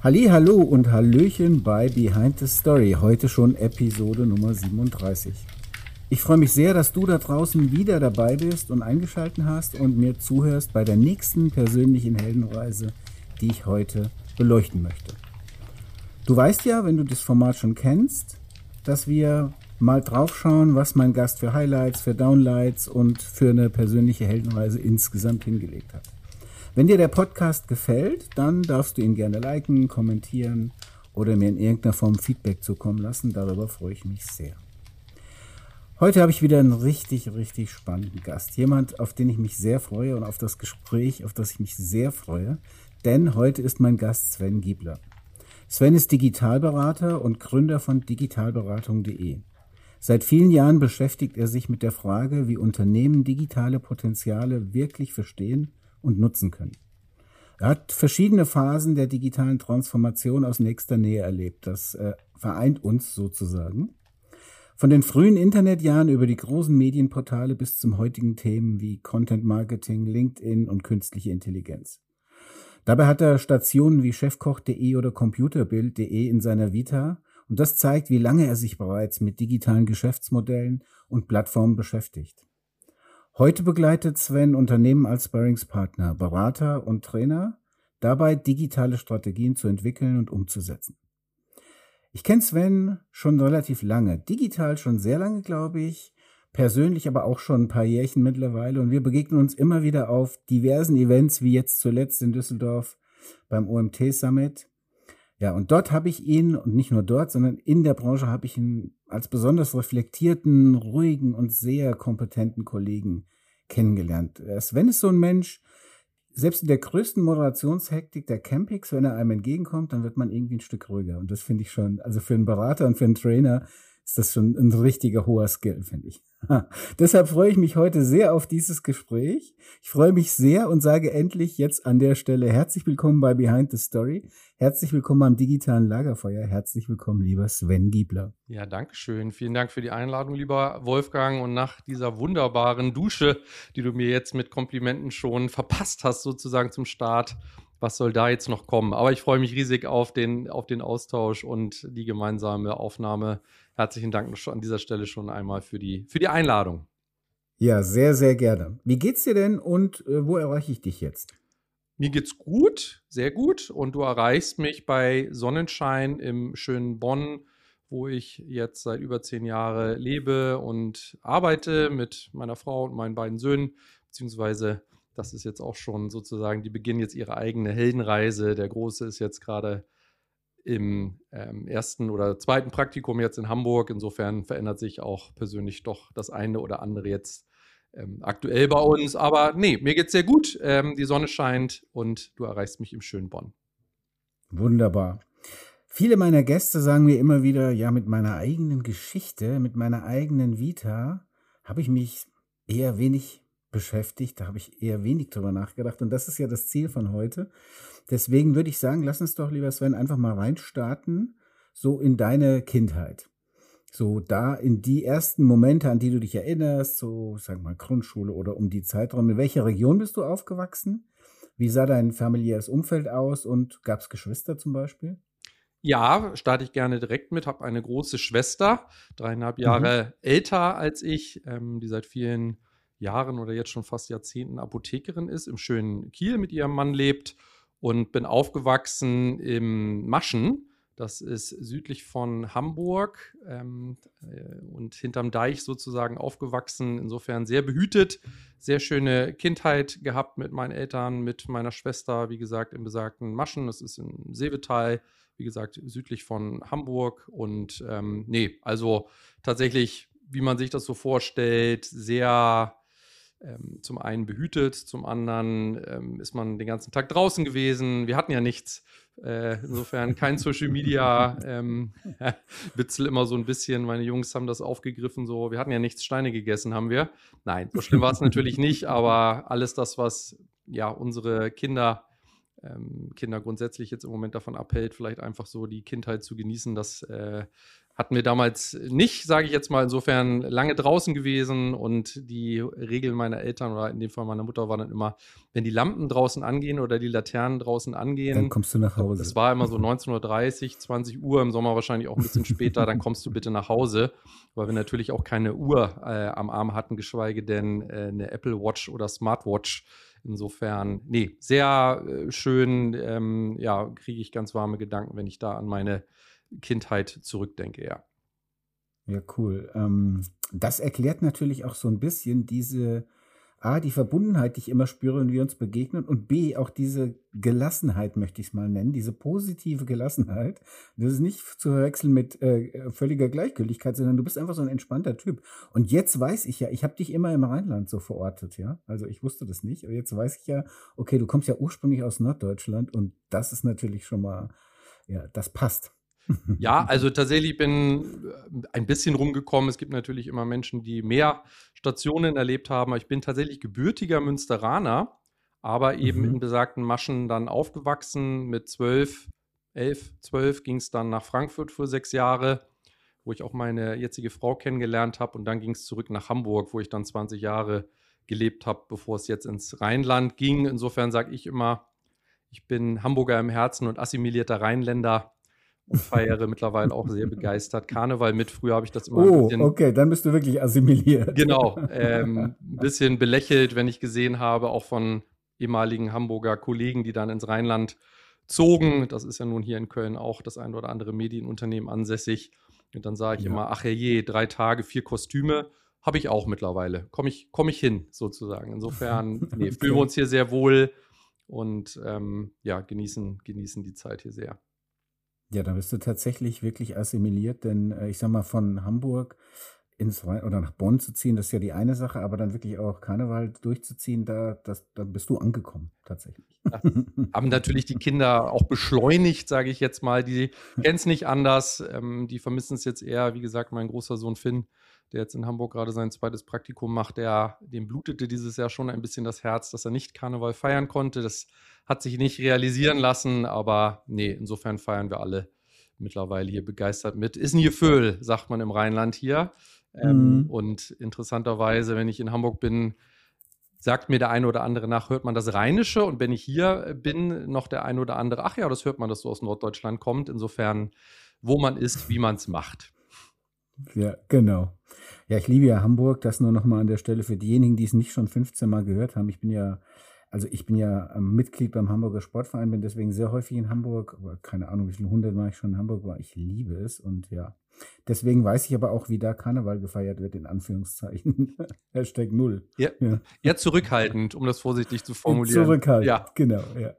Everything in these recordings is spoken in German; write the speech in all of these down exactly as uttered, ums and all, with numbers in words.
Halli, hallo und Hallöchen bei Behind the Story, heute schon Episode Nummer siebenunddreißig. Ich freue mich sehr, dass du da draußen wieder dabei bist und eingeschaltet hast und mir zuhörst bei der nächsten persönlichen Heldenreise, die ich heute beleuchten möchte. Du weißt ja, wenn du das Format schon kennst, dass wir mal drauf schauen, was mein Gast für Highlights, für Downlights und für eine persönliche Heldenreise insgesamt hingelegt hat. Wenn dir der Podcast gefällt, dann darfst du ihn gerne liken, kommentieren oder mir in irgendeiner Form Feedback zukommen lassen. Darüber freue ich mich sehr. Heute habe ich wieder einen richtig, richtig spannenden Gast. Jemand, auf den ich mich sehr freue und auf das Gespräch, auf das ich mich sehr freue. Denn heute ist mein Gast Sven Giebler. Sven ist Digitalberater und Gründer von digitalberatung punkt de. Seit vielen Jahren beschäftigt er sich mit der Frage, wie Unternehmen digitale Potenziale wirklich verstehen und nutzen können. Er hat verschiedene Phasen der digitalen Transformation aus nächster Nähe erlebt. Das äh, vereint uns sozusagen. Von den frühen Internetjahren über die großen Medienportale bis zum heutigen Themen wie Content Marketing, LinkedIn und künstliche Intelligenz. Dabei hat er Stationen wie chefkoch punkt de oder computerbild punkt de in seiner Vita und das zeigt, wie lange er sich bereits mit digitalen Geschäftsmodellen und Plattformen beschäftigt. Heute begleitet Sven Unternehmen als Sparringspartner, Berater und Trainer, dabei digitale Strategien zu entwickeln und umzusetzen. Ich kenne Sven schon relativ lange, digital schon sehr lange, glaube ich, persönlich aber auch schon ein paar Jährchen mittlerweile und wir begegnen uns immer wieder auf diversen Events, wie jetzt zuletzt in Düsseldorf beim O M T Summit. Ja, und dort habe ich ihn, und nicht nur dort, sondern in der Branche habe ich ihn als besonders reflektierten, ruhigen und sehr kompetenten Kollegen kennengelernt. Sven ist so ein Mensch, selbst in der größten Moderationshektik der Campings, wenn er einem entgegenkommt, dann wird man irgendwie ein Stück ruhiger. Und das finde ich schon, also für einen Berater und für einen Trainer ist das schon ein richtiger hoher Skill, finde ich. Deshalb freue ich mich heute sehr auf dieses Gespräch. Ich freue mich sehr und sage endlich jetzt an der Stelle herzlich willkommen bei Behind the Story. Herzlich willkommen am digitalen Lagerfeuer. Herzlich willkommen, lieber Sven Giebler. Ja, danke schön. Vielen Dank für die Einladung, lieber Wolfgang. Und nach dieser wunderbaren Dusche, die du mir jetzt mit Komplimenten schon verpasst hast, sozusagen zum Start, was soll da jetzt noch kommen? Aber ich freue mich riesig auf den, auf den Austausch und die gemeinsame Aufnahme. Herzlichen Dank an dieser Stelle schon einmal für die, für die Einladung. Ja, sehr, sehr gerne. Wie geht's dir denn und äh, wo erreiche ich dich jetzt? Mir geht's gut, sehr gut. Und du erreichst mich bei Sonnenschein im schönen Bonn, wo ich jetzt seit über zehn Jahren lebe und arbeite mit meiner Frau und meinen beiden Söhnen, beziehungsweise das ist jetzt auch schon sozusagen, die beginnen jetzt ihre eigene Heldenreise. Der Große ist jetzt gerade im ähm, ersten oder zweiten Praktikum jetzt in Hamburg. Insofern verändert sich auch persönlich doch das eine oder andere jetzt ähm, aktuell bei uns. Aber nee, mir geht's sehr gut. Ähm, die Sonne scheint und du erreichst mich im schönen Bonn. Wunderbar. Viele meiner Gäste sagen mir immer wieder, ja, mit meiner eigenen Geschichte, mit meiner eigenen Vita habe ich mich eher wenig beschäftigt, da habe ich eher wenig drüber nachgedacht und das ist ja das Ziel von heute. Deswegen würde ich sagen, lass uns doch, lieber Sven, einfach mal reinstarten, so in deine Kindheit. So da in die ersten Momente, an die du dich erinnerst, so, sag mal, Grundschule oder um die Zeitraum. In welcher Region bist du aufgewachsen? Wie sah dein familiäres Umfeld aus und gab es Geschwister zum Beispiel? Ja, starte ich gerne direkt mit. Habe eine große Schwester, dreieinhalb Mhm. Jahre älter als ich, ähm, die seit vielen Jahren oder jetzt schon fast Jahrzehnten Apothekerin ist, im schönen Kiel mit ihrem Mann lebt und bin aufgewachsen im Maschen. Das ist südlich von Hamburg ähm, äh, und hinterm Deich sozusagen aufgewachsen. Insofern sehr behütet, sehr schöne Kindheit gehabt mit meinen Eltern, mit meiner Schwester, wie gesagt, im besagten Maschen. Das ist im Seevetal, wie gesagt, südlich von Hamburg. Und ähm, nee, also tatsächlich, wie man sich das so vorstellt, sehr ähm, zum einen behütet, zum anderen ähm, ist man den ganzen Tag draußen gewesen. Wir hatten ja nichts. Äh, insofern kein Social Media. Ähm, Witzel immer so ein bisschen. Meine Jungs haben das aufgegriffen. So, wir hatten ja nichts, Steine gegessen haben wir. Nein, so schlimm war es natürlich nicht. Aber alles das, was ja unsere Kinder ähm, Kinder grundsätzlich jetzt im Moment davon abhält, vielleicht einfach so die Kindheit zu genießen, das äh, Hatten wir damals nicht, sage ich jetzt mal, insofern lange draußen gewesen und die Regel meiner Eltern oder in dem Fall meiner Mutter war dann immer, wenn die Lampen draußen angehen oder die Laternen draußen angehen, dann kommst du nach Hause. Das war immer so neunzehn Uhr dreißig, zwanzig Uhr, im Sommer wahrscheinlich auch ein bisschen später, dann kommst du bitte nach Hause, weil wir natürlich auch keine Uhr äh, am Arm hatten, geschweige denn äh, eine Apple Watch oder Smartwatch. Insofern, nee, sehr äh, schön, ähm, ja, kriege ich ganz warme Gedanken, wenn ich da an meine Kindheit zurückdenke, ja. Ja, cool. Ähm, das erklärt natürlich auch so ein bisschen diese, A, die Verbundenheit, die ich immer spüre, wenn wir uns begegnen, und B, auch diese Gelassenheit, möchte ich es mal nennen, diese positive Gelassenheit. Das ist nicht zu verwechseln mit äh, völliger Gleichgültigkeit, sondern du bist einfach so ein entspannter Typ. Und jetzt weiß ich ja, ich habe dich immer im Rheinland so verortet, ja. Also ich wusste das nicht, aber jetzt weiß ich ja, okay, du kommst ja ursprünglich aus Norddeutschland und das ist natürlich schon mal, ja, das passt. Ja, also tatsächlich bin ein bisschen rumgekommen. Es gibt natürlich immer Menschen, die mehr Stationen erlebt haben. Ich bin tatsächlich gebürtiger Münsteraner, aber eben Mhm. in besagten Maschen dann aufgewachsen. Mit zwölf, elf, zwölf ging es dann nach Frankfurt für sechs Jahre, wo ich auch meine jetzige Frau kennengelernt habe. Und dann ging es zurück nach Hamburg, wo ich dann zwanzig Jahre gelebt habe, bevor es jetzt ins Rheinland ging. Insofern sage ich immer, ich bin Hamburger im Herzen und assimilierter Rheinländer. Und feiere mittlerweile auch sehr begeistert Karneval mit. Früher habe ich das immer ein Oh, bisschen, okay, dann bist du wirklich assimiliert. genau, ähm, ein bisschen belächelt, wenn ich gesehen habe, auch von ehemaligen Hamburger Kollegen, die dann ins Rheinland zogen. Das ist ja nun hier in Köln auch das ein oder andere Medienunternehmen ansässig. Und dann sage ich Ja. immer, ach herrje, drei Tage, vier Kostüme, habe ich auch mittlerweile. Komme ich, komm ich hin, sozusagen. Insofern, nee, Okay. fühlen wir uns hier sehr wohl und ähm, ja, genießen, genießen die Zeit hier sehr. Ja, dann bist du tatsächlich wirklich assimiliert, denn äh, ich sag mal, von Hamburg ins Rhein oder nach Bonn zu ziehen, das ist ja die eine Sache, aber dann wirklich auch Karneval durchzuziehen, da, das, da bist du angekommen, tatsächlich. Das haben natürlich die Kinder auch beschleunigt, sage ich jetzt mal. Die kennen es nicht anders. Ähm, die vermissen es jetzt eher. Wie gesagt, mein großer Sohn Finn, der jetzt in Hamburg gerade sein zweites Praktikum macht, der, dem blutete dieses Jahr schon ein bisschen das Herz, dass er nicht Karneval feiern konnte. Das hat sich nicht realisieren lassen, aber nee, insofern feiern wir alle mittlerweile hier begeistert mit. Ist ein Gefühl, sagt man im Rheinland hier. Ähm, Mhm. und interessanterweise, wenn ich in Hamburg bin, sagt mir der eine oder andere nach, hört man das Rheinische, und wenn ich hier bin, noch der eine oder andere, ach ja, das hört man, dass du aus Norddeutschland kommst. Insofern, wo man ist, wie man es macht. Ja, genau. Ja, ich liebe ja Hamburg, das nur noch mal an der Stelle für diejenigen, die es nicht schon fünfzehn Mal gehört haben. Ich bin ja, also ich bin ja ähm, Mitglied beim Hamburger Sportverein, bin deswegen sehr häufig in Hamburg, aber keine Ahnung, wie viele hundert Mal ich schon in Hamburg war. Ich liebe es und ja, deswegen weiß ich aber auch, wie da Karneval gefeiert wird, in Anführungszeichen. Hashtag null. Ja, Ja. eher zurückhaltend, um das vorsichtig zu formulieren. Zurückhaltend, Ja. genau, ja.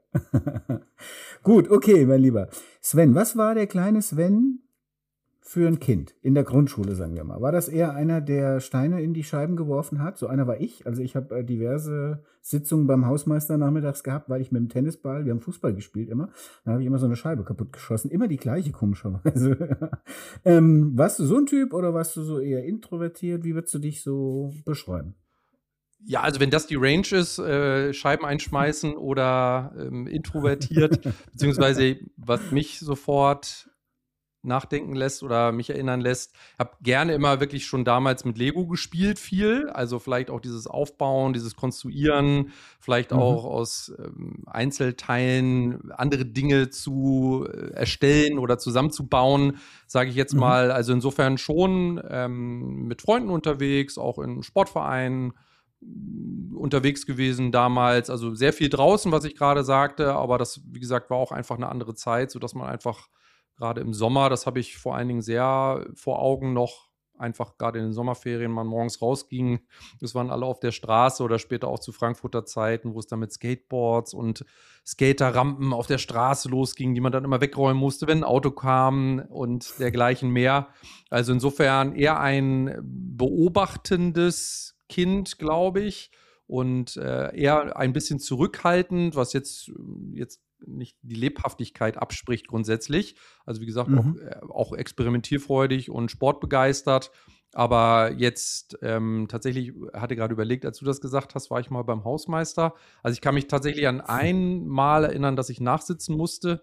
Gut, okay, mein Lieber. Sven, was war der kleine Sven für ein Kind in der Grundschule, sagen wir mal? War das eher einer, der Steine in die Scheiben geworfen hat? So einer war ich. Also ich habe äh, diverse Sitzungen beim Hausmeister nachmittags gehabt, weil ich mit dem Tennisball, wir haben Fußball gespielt immer, dann habe ich immer so eine Scheibe kaputt geschossen. Immer die gleiche, komischerweise. ähm, warst du so ein Typ oder warst du so eher introvertiert? Wie würdest du dich so beschreiben? Ja, also wenn das die Range ist, äh, Scheiben einschmeißen oder ähm, introvertiert, beziehungsweise was mich sofort nachdenken lässt oder mich erinnern lässt. Ich habe gerne immer wirklich schon damals mit Lego gespielt, viel. Also vielleicht auch dieses Aufbauen, dieses Konstruieren, vielleicht Mhm. auch aus ähm, Einzelteilen andere Dinge zu äh, erstellen oder zusammenzubauen, sage ich jetzt Mhm. mal. Also insofern schon ähm, mit Freunden unterwegs, auch in Sportvereinen unterwegs gewesen damals. Also sehr viel draußen, was ich gerade sagte, aber das, wie gesagt, war auch einfach eine andere Zeit, sodass man einfach gerade im Sommer, das habe ich vor allen Dingen sehr vor Augen noch, einfach gerade in den Sommerferien man morgens rausging. Das waren alle auf der Straße oder später auch zu Frankfurter Zeiten, wo es dann mit Skateboards und Skaterrampen auf der Straße losging, die man dann immer wegräumen musste, wenn ein Auto kam und dergleichen mehr. Also insofern eher ein beobachtendes Kind, glaube ich, und äh, eher ein bisschen zurückhaltend, was jetzt, jetzt nicht die Lebhaftigkeit abspricht grundsätzlich. Also wie gesagt, Mhm. auch, äh, auch experimentierfreudig und sportbegeistert. Aber jetzt ähm, tatsächlich, hatte gerade überlegt, als du das gesagt hast, war ich mal beim Hausmeister. Also ich kann mich tatsächlich an ein Mal erinnern, dass ich nachsitzen musste.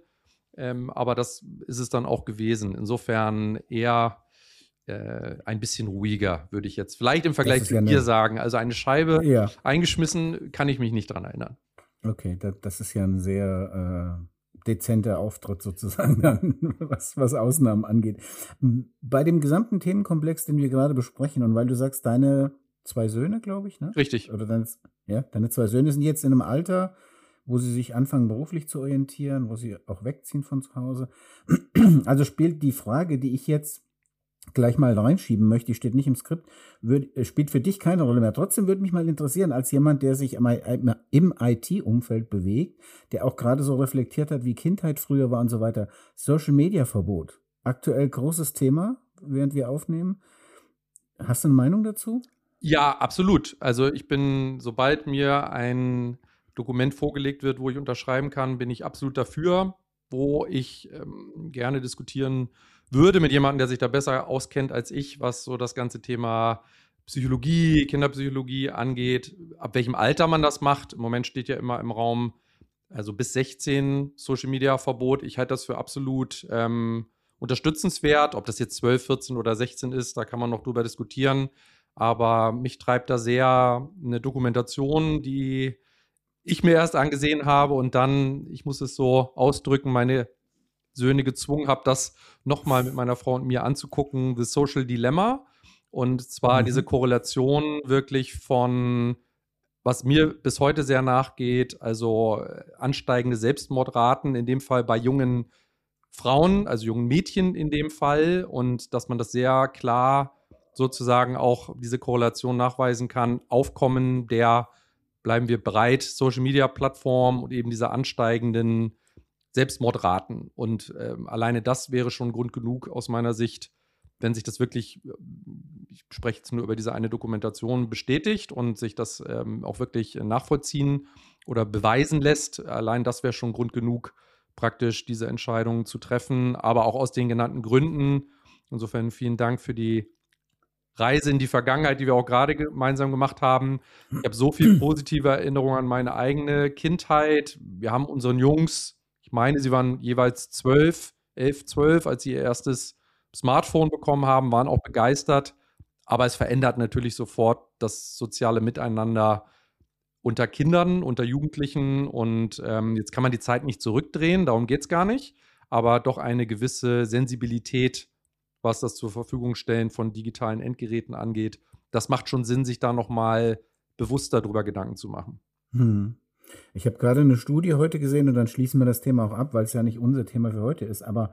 Ähm, aber das ist es dann auch gewesen. Insofern eher äh, ein bisschen ruhiger, würde ich jetzt vielleicht im Vergleich zu ja dir eine, sagen. Also eine Scheibe ja, eingeschmissen, kann ich mich nicht dran erinnern. okay, das, das ist ja ein sehr äh, dezenter Auftritt sozusagen, dann, was, was Ausnahmen angeht. Bei dem gesamten Themenkomplex, den wir gerade besprechen, und weil du sagst, deine zwei Söhne, glaube ich, ne? Richtig. Oder deine, ja, deine zwei Söhne sind jetzt in einem Alter, wo sie sich anfangen, beruflich zu orientieren, wo sie auch wegziehen von zu Hause. Also spielt die Frage, die ich jetzt gleich mal reinschieben möchte, die steht nicht im Skript, wird, spielt für dich keine Rolle mehr. Trotzdem würde mich mal interessieren, als jemand, der sich im I T-Umfeld bewegt, der auch gerade so reflektiert hat, wie Kindheit früher war und so weiter. Social-Media-Verbot. Aktuell großes Thema, während wir aufnehmen. Hast du eine Meinung dazu? Ja, absolut. Also ich bin, sobald mir ein Dokument vorgelegt wird, wo ich unterschreiben kann, bin ich absolut dafür, wo ich ähm, gerne diskutieren würde mit jemandem, der sich da besser auskennt als ich, was so das ganze Thema Psychologie, Kinderpsychologie angeht, ab welchem Alter man das macht. Im Moment steht ja immer im Raum, also bis sechzehn Social-Media-Verbot. Ich halte das für absolut ähm, unterstützenswert. Ob das jetzt zwölf, vierzehn oder sechzehn ist, da kann man noch drüber diskutieren. Aber mich treibt da sehr eine Dokumentation, die ich mir erst angesehen habe und dann, ich muss es so ausdrücken, meine Söhne gezwungen habe, das nochmal mit meiner Frau und mir anzugucken, The Social Dilemma. Und zwar mhm. diese Korrelation wirklich von, was mir bis heute sehr nachgeht, also ansteigende Selbstmordraten, in dem Fall bei jungen Frauen, also jungen Mädchen in dem Fall. Und dass man das sehr klar sozusagen auch diese Korrelation nachweisen kann, Aufkommen der, bleiben wir bereit, Social-Media-Plattformen und eben diese ansteigenden Selbstmordraten. Und ähm, alleine das wäre schon Grund genug aus meiner Sicht, wenn sich das wirklich, ich spreche jetzt nur über diese eine Dokumentation, bestätigt und sich das ähm, auch wirklich nachvollziehen oder beweisen lässt. Allein das wäre schon Grund genug, praktisch diese Entscheidung zu treffen, aber auch aus den genannten Gründen. Insofern vielen Dank für die Reise in die Vergangenheit, die wir auch gerade gemeinsam gemacht haben. Ich habe so viel positive Erinnerungen an meine eigene Kindheit. Wir haben unseren Jungs, ich meine, sie waren jeweils zwölf, elf, zwölf, als sie ihr erstes Smartphone bekommen haben, waren auch begeistert. Aber es verändert natürlich sofort das soziale Miteinander unter Kindern, unter Jugendlichen. Und ähm, jetzt kann man die Zeit nicht zurückdrehen, darum geht es gar nicht. Aber doch eine gewisse Sensibilität, was das zur Verfügung stellen von digitalen Endgeräten angeht. Das macht schon Sinn, sich da nochmal bewusster drüber Gedanken zu machen. Hm. Ich habe gerade eine Studie heute gesehen und dann schließen wir das Thema auch ab, weil es ja nicht unser Thema für heute ist. Aber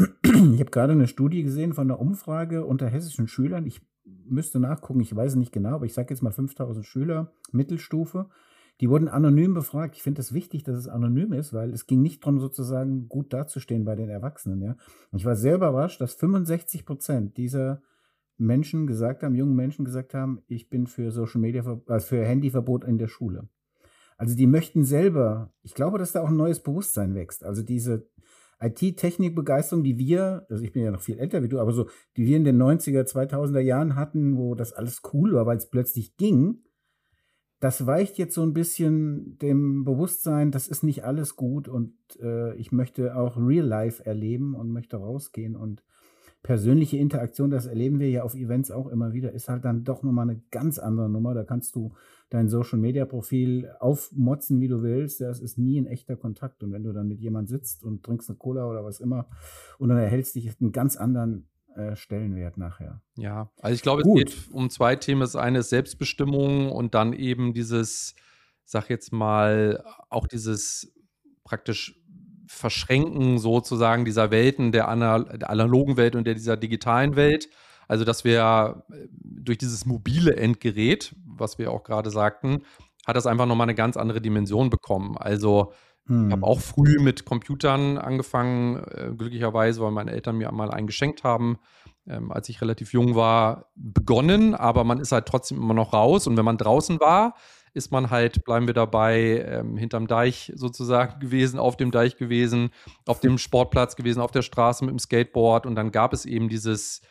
ich habe gerade eine Studie gesehen von einer Umfrage unter hessischen Schülern. Ich müsste nachgucken, ich weiß nicht genau, aber ich sage jetzt mal fünftausend Schüler, Mittelstufe. Die wurden anonym befragt. Ich finde es das wichtig, dass es anonym ist, weil es ging nicht darum, sozusagen gut dazustehen bei den Erwachsenen. Ja? Und ich war sehr überrascht, dass fünfundsechzig Prozent dieser Menschen gesagt haben, jungen Menschen gesagt haben, ich bin für Social Media, also für Handyverbot in der Schule. Also die möchten selber, ich glaube, dass da auch ein neues Bewusstsein wächst. Also diese I T-Technik-Begeisterung, die wir, also ich bin ja noch viel älter wie du, aber so, die wir in den neunziger, zweitausender Jahren hatten, wo das alles cool war, weil es plötzlich ging, das weicht jetzt so ein bisschen dem Bewusstsein, das ist nicht alles gut und äh, ich möchte auch Real Life erleben und möchte rausgehen und persönliche Interaktion, das erleben wir ja auf Events auch immer wieder, ist halt dann doch nochmal eine ganz andere Nummer. Da kannst du dein Social-Media-Profil aufmotzen, wie du willst. Das ist nie ein echter Kontakt. Und wenn du dann mit jemandem sitzt und trinkst eine Cola oder was immer und dann erhältst dich einen ganz anderen äh, Stellenwert nachher. Ja, also ich glaube, Gut. Es geht um zwei Themen. Das eine ist Selbstbestimmung und dann eben dieses, sag jetzt mal, auch dieses praktisch Verschränken sozusagen dieser Welten, der, anal- der analogen Welt und der dieser digitalen Welt. Also dass wir durch dieses mobile Endgerät, was wir auch gerade sagten, hat das einfach nochmal eine ganz andere Dimension bekommen. Also hm. ich habe auch früh mit Computern angefangen, äh, glücklicherweise, weil meine Eltern mir einmal einen geschenkt haben, ähm, als ich relativ jung war, begonnen. Aber man ist halt trotzdem immer noch raus. Und wenn man draußen war, ist man halt, bleiben wir dabei, ähm, hinterm Deich sozusagen gewesen, auf dem Deich gewesen, auf dem Sportplatz gewesen, auf der Straße mit dem Skateboard und dann gab es eben dieses,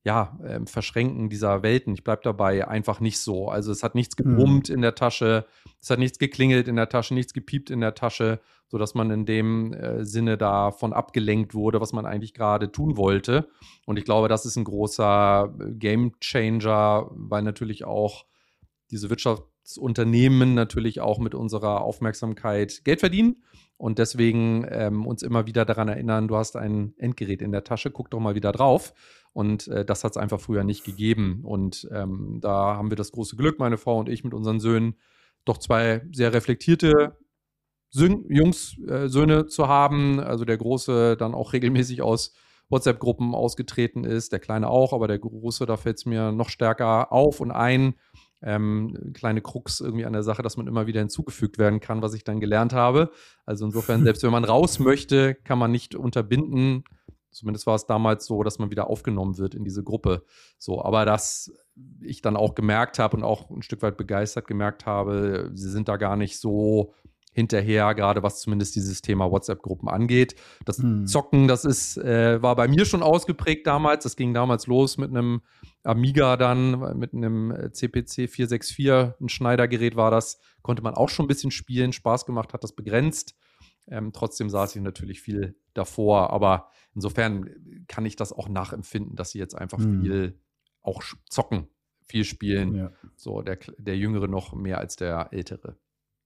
ja, ähm, Verschränken dieser Welten, ich bleibe dabei, einfach nicht so. Also es hat nichts gebrummt mhm. in der Tasche, es hat nichts geklingelt in der Tasche, nichts gepiept in der Tasche, sodass man in dem äh, Sinne davon abgelenkt wurde, was man eigentlich gerade tun wollte. Und ich glaube, das ist ein großer Game-Changer, weil natürlich auch diese Wirtschaftsunternehmen natürlich auch mit unserer Aufmerksamkeit Geld verdienen und deswegen ähm, uns immer wieder daran erinnern, du hast ein Endgerät in der Tasche, guck doch mal wieder drauf. Und äh, das hat es einfach früher nicht gegeben. Und ähm, da haben wir das große Glück, meine Frau und ich mit unseren Söhnen, doch zwei sehr reflektierte Sön- Jungs, äh, Söhne zu haben. Also der Große dann auch regelmäßig aus WhatsApp-Gruppen ausgetreten ist, der Kleine auch, aber der Große, da fällt es mir noch stärker auf und ein. Ähm, kleine Krux irgendwie an der Sache, dass man immer wieder hinzugefügt werden kann, was ich dann gelernt habe. Also insofern, selbst wenn man raus möchte, kann man nicht unterbinden. Zumindest war es damals so, dass man wieder aufgenommen wird in diese Gruppe. So, aber dass ich dann auch gemerkt habe und auch ein Stück weit begeistert gemerkt habe, sie sind da gar nicht so hinterher, gerade was zumindest dieses Thema WhatsApp-Gruppen angeht. Das hm. Zocken, das ist, äh, war bei mir schon ausgeprägt damals. Das ging damals los mit einem Amiga dann, mit einem C P C vier sechs vier, ein Schneidergerät war das, konnte man auch schon ein bisschen spielen, Spaß gemacht, hat das begrenzt. Ähm, trotzdem saß ich natürlich viel davor, aber insofern kann ich das auch nachempfinden, dass sie jetzt einfach hm. viel auch zocken, viel spielen. Ja. So der, der Jüngere noch mehr als der Ältere.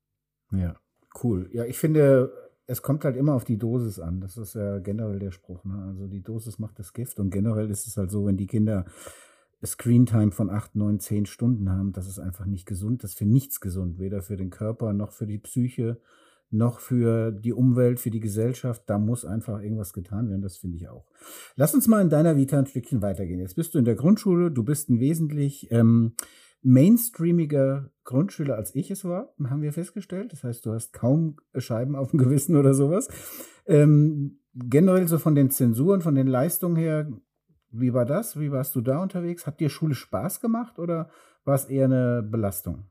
Ja, cool. Ja, ich finde, es kommt halt immer auf die Dosis an. Das ist ja generell der Spruch, ne? Also die Dosis macht das Gift und generell ist es halt so, wenn die Kinder Screentime von acht, neun, zehn Stunden haben, das ist einfach nicht gesund. Das ist für nichts gesund, weder für den Körper noch für die Psyche, noch für die Umwelt, für die Gesellschaft. Da muss einfach irgendwas getan werden, das finde ich auch. Lass uns mal in deiner Vita ein Stückchen weitergehen. Jetzt bist du in der Grundschule, du bist ein wesentlich ähm, mainstreamiger Grundschüler, als ich es war, haben wir festgestellt. Das heißt, du hast kaum Scheiben auf dem Gewissen oder sowas. Ähm, generell so von den Zensuren, von den Leistungen her, wie war das? Wie warst du da unterwegs? Hat dir Schule Spaß gemacht oder war es eher eine Belastung?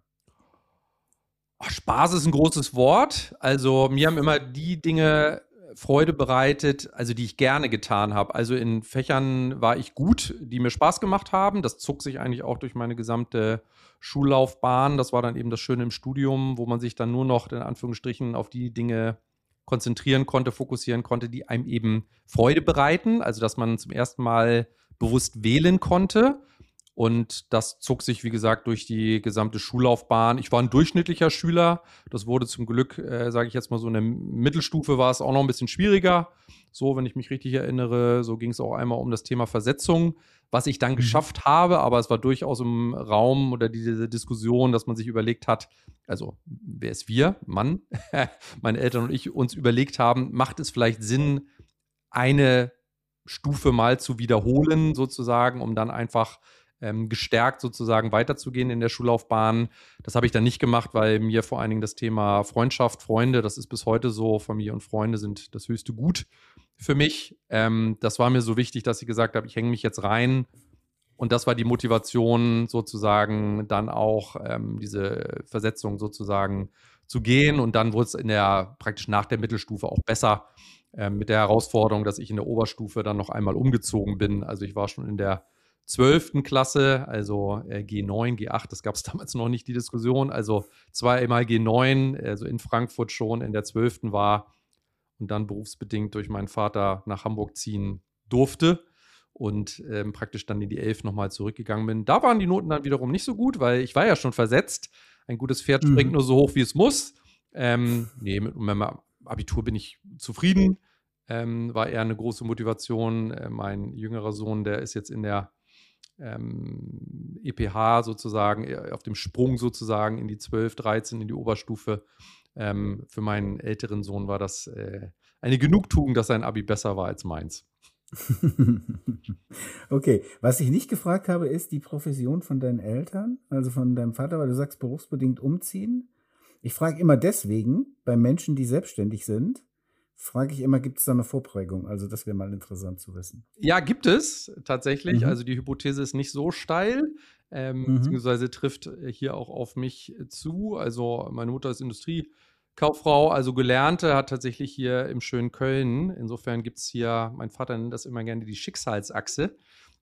Ach, Spaß ist ein großes Wort. Also mir haben immer die Dinge Freude bereitet, also die ich gerne getan habe. Also in Fächern war ich gut, die mir Spaß gemacht haben. Das zog sich eigentlich auch durch meine gesamte Schullaufbahn. Das war dann eben das Schöne im Studium, wo man sich dann nur noch in Anführungsstrichen auf die Dinge konzentrieren konnte, fokussieren konnte, die einem eben Freude bereiten. Also dass man zum ersten Mal bewusst wählen konnte. Und das zog sich, wie gesagt, durch die gesamte Schullaufbahn. Ich war ein durchschnittlicher Schüler. Das wurde zum Glück, äh, sage ich jetzt mal so, in der Mittelstufe war es auch noch ein bisschen schwieriger. So, wenn ich mich richtig erinnere, so ging es auch einmal um das Thema Versetzung, was ich dann mhm. geschafft habe. Aber es war durchaus im Raum oder diese Diskussion, dass man sich überlegt hat, also wer ist wir, Mann, meine Eltern und ich uns überlegt haben, macht es vielleicht Sinn, eine Stufe mal zu wiederholen sozusagen, um dann einfach Ähm, gestärkt sozusagen weiterzugehen in der Schullaufbahn. Das habe ich dann nicht gemacht, weil mir vor allen Dingen das Thema Freundschaft, Freunde, das ist bis heute so, Familie und Freunde sind das höchste Gut für mich. Ähm, das war mir so wichtig, dass ich gesagt habe, ich hänge mich jetzt rein. Und das war die Motivation sozusagen, dann auch ähm, diese Versetzung sozusagen zu gehen. Und dann wurde es in der, praktisch nach der Mittelstufe auch besser ähm, mit der Herausforderung, dass ich in der Oberstufe dann noch einmal umgezogen bin. Also ich war schon in der zwölften Klasse, also äh, G neun, G acht, das gab es damals noch nicht, die Diskussion, also zweimal G neun, also in Frankfurt schon in der zwölften war und dann berufsbedingt durch meinen Vater nach Hamburg ziehen durfte und ähm, praktisch dann in die elf nochmal zurückgegangen bin. Da waren die Noten dann wiederum nicht so gut, weil ich war ja schon versetzt. Ein gutes Pferd mhm. springt nur so hoch, wie es muss. Ähm, nee, mit meinem Abitur bin ich zufrieden. Ähm, war eher eine große Motivation. Äh, mein jüngerer Sohn, der ist jetzt in der Ähm, E P H sozusagen, auf dem Sprung sozusagen in die zwölf, dreizehn, in die Oberstufe. Ähm, für meinen älteren Sohn war das äh, eine Genugtuung, dass sein Abi besser war als meins. Okay, was ich nicht gefragt habe, ist die Profession von deinen Eltern, also von deinem Vater, weil du sagst, berufsbedingt umziehen. Ich frage immer deswegen, bei Menschen, die selbstständig sind, frage ich immer, gibt es da eine Vorprägung? Also das wäre mal interessant zu wissen. Ja, gibt es tatsächlich. Mhm. Also die Hypothese ist nicht so steil, ähm, mhm. beziehungsweise trifft hier auch auf mich zu. Also meine Mutter ist Industriekauffrau, also Gelernte, hat tatsächlich hier im schönen Köln. Insofern gibt es hier, mein Vater nennt das immer gerne die Schicksalsachse.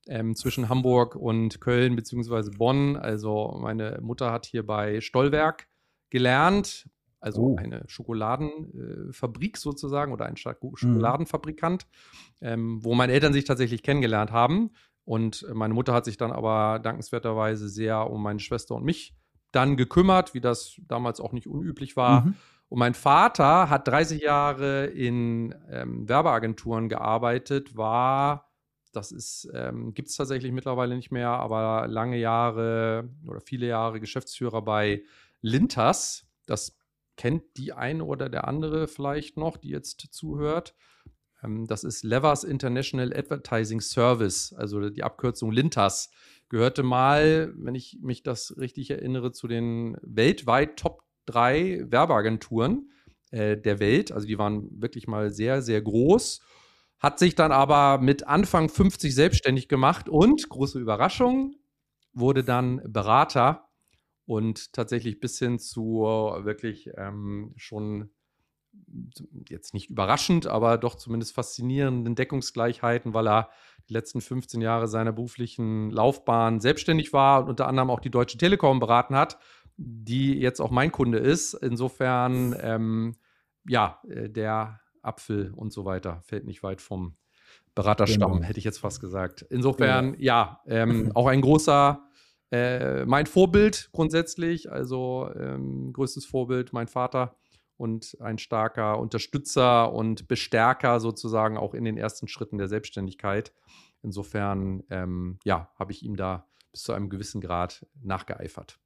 ähm, zwischen Hamburg und Köln beziehungsweise Bonn. Also meine Mutter hat hier bei Stollwerk gelernt, also Oh. eine Schokoladenfabrik sozusagen oder ein Schoko- Mhm. Schokoladenfabrikant, ähm, wo meine Eltern sich tatsächlich kennengelernt haben. Und meine Mutter hat sich dann aber dankenswerterweise sehr um meine Schwester und mich dann gekümmert, wie das damals auch nicht unüblich war. Mhm. Und mein Vater hat dreißig Jahre in ähm, Werbeagenturen gearbeitet, war, das ist, ähm, gibt es tatsächlich mittlerweile nicht mehr, aber lange Jahre oder viele Jahre Geschäftsführer bei Lintas. Das kennt die eine oder der andere vielleicht noch, die jetzt zuhört. Ähm, das ist Levers International Advertising Service, also die Abkürzung Lintas. Gehörte mal, wenn ich mich das richtig erinnere, zu den weltweit Top drei Werbeagenturen äh, der Welt. Also die waren wirklich mal sehr, sehr groß. Hat sich dann aber mit Anfang fünfzig selbstständig gemacht und, große Überraschung, wurde dann Berater und tatsächlich bis hin zu wirklich ähm, schon jetzt nicht überraschend, aber doch zumindest faszinierenden Deckungsgleichheiten, weil er die letzten fünfzehn Jahre seiner beruflichen Laufbahn selbstständig war und unter anderem auch die Deutsche Telekom beraten hat, die jetzt auch mein Kunde ist. Insofern, ähm, ja, äh, der Apfel und so weiter fällt nicht weit vom Beraterstamm, Genau. hätte ich jetzt fast gesagt. Insofern, ja, ähm, auch ein großer, äh, mein Vorbild grundsätzlich, also ähm, größtes Vorbild, mein Vater und ein starker Unterstützer und Bestärker sozusagen auch in den ersten Schritten der Selbstständigkeit. Insofern, ähm, ja, habe ich ihm da bis zu einem gewissen Grad nachgeeifert.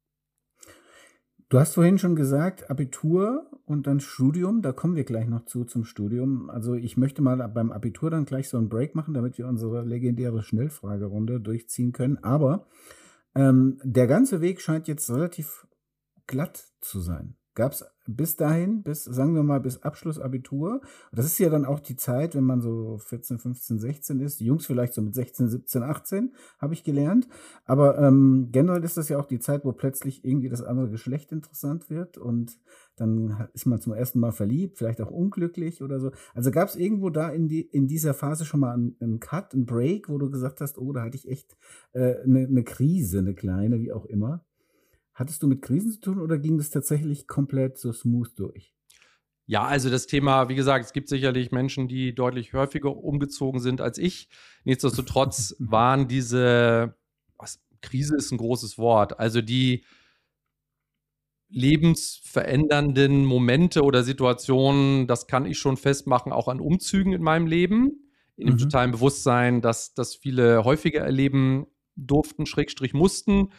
Du hast vorhin schon gesagt, Abitur und dann Studium, da kommen wir gleich noch zu zum Studium. Also ich möchte mal beim Abitur dann gleich so einen Break machen, damit wir unsere legendäre Schnellfragerunde durchziehen können. Aber ähm, der ganze Weg scheint jetzt relativ glatt zu sein. Gab es bis dahin, bis, sagen wir mal, bis Abschluss Abitur, das ist ja dann auch die Zeit, wenn man so vierzehn, fünfzehn, sechzehn ist, die Jungs vielleicht so mit sechzehn, siebzehn, achtzehn, habe ich gelernt, aber ähm, generell ist das ja auch die Zeit, wo plötzlich irgendwie das andere Geschlecht interessant wird und dann ist man zum ersten Mal verliebt, vielleicht auch unglücklich oder so. Also gab es irgendwo da in, die, in dieser Phase schon mal einen, einen Cut, einen Break, wo du gesagt hast, oh, da hatte ich echt äh, eine, eine Krise, eine kleine, wie auch immer. Hattest du mit Krisen zu tun oder ging das tatsächlich komplett so smooth durch? Ja, also das Thema, wie gesagt, es gibt sicherlich Menschen, die deutlich häufiger umgezogen sind als ich. Nichtsdestotrotz waren diese, was, Krise ist ein großes Wort, also die lebensverändernden Momente oder Situationen, das kann ich schon festmachen, auch an Umzügen in meinem Leben, in dem Mhm. totalen Bewusstsein, dass das viele häufiger erleben durften, Schrägstrich mussten.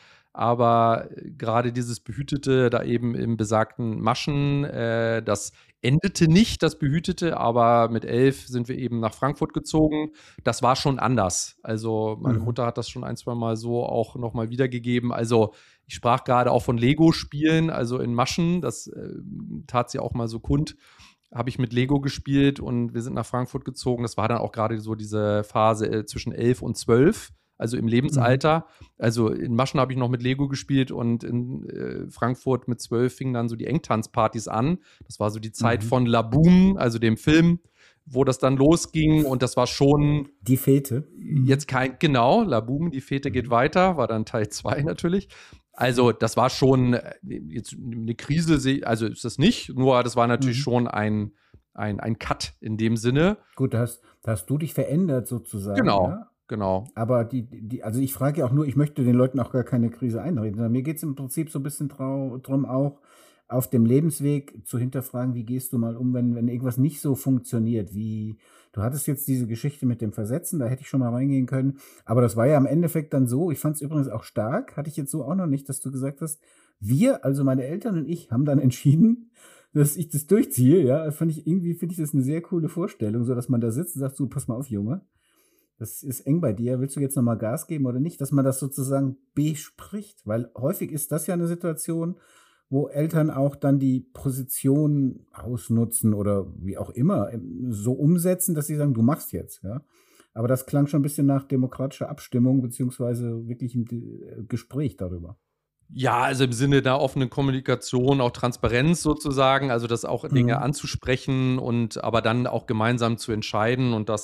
Aber gerade dieses Behütete, da eben im besagten Maschen, äh, das endete nicht, das Behütete, aber mit elf sind wir eben nach Frankfurt gezogen. Das war schon anders. Also meine Mhm. Mutter hat das schon ein, zwei Mal so auch nochmal wiedergegeben. Also ich sprach gerade auch von Lego-Spielen, also in Maschen, das äh, tat sie auch mal so kund. Habe ich mit Lego gespielt und wir sind nach Frankfurt gezogen. Das war dann auch gerade so diese Phase äh, zwischen elf und zwölf. Also im Lebensalter. Mhm. Also in Maschen habe ich noch mit Lego gespielt und in äh, Frankfurt mit zwölf fingen dann so die Engtanzpartys an. Das war so die Zeit mhm. von La Boom, also dem Film, wo das dann losging und das war schon... Die Fete. Jetzt kein, genau, La Boom, die Fete geht weiter, war dann Teil zwei natürlich. Also das war schon jetzt eine Krise, also ist das nicht, nur das war natürlich mhm. schon ein, ein, ein Cut in dem Sinne. Gut, da hast, da hast du dich verändert sozusagen. Genau. Ja? Genau. Aber die, die, also ich frage ja auch nur, ich möchte den Leuten auch gar keine Krise einreden. Mir geht es im Prinzip so ein bisschen darum, auch auf dem Lebensweg zu hinterfragen, wie gehst du mal um, wenn, wenn irgendwas nicht so funktioniert. Wie, du hattest jetzt diese Geschichte mit dem Versetzen, da hätte ich schon mal reingehen können. Aber das war ja im Endeffekt dann so, ich fand es übrigens auch stark, hatte ich jetzt so auch noch nicht, dass du gesagt hast, wir, also meine Eltern und ich, haben dann entschieden, dass ich das durchziehe. Ja, fand ich irgendwie, finde ich das eine sehr coole Vorstellung, so dass man da sitzt und sagt, so, pass mal auf, Junge. Das ist eng bei dir. Willst du jetzt nochmal Gas geben oder nicht? Dass man das sozusagen bespricht. Weil häufig ist das ja eine Situation, wo Eltern auch dann die Position ausnutzen oder wie auch immer so umsetzen, dass sie sagen, du machst jetzt. Ja? Aber das klang schon ein bisschen nach demokratischer Abstimmung beziehungsweise wirklich ein Gespräch darüber. Ja, also im Sinne der offenen Kommunikation, auch Transparenz sozusagen, also das auch Dinge mhm. anzusprechen und aber dann auch gemeinsam zu entscheiden und das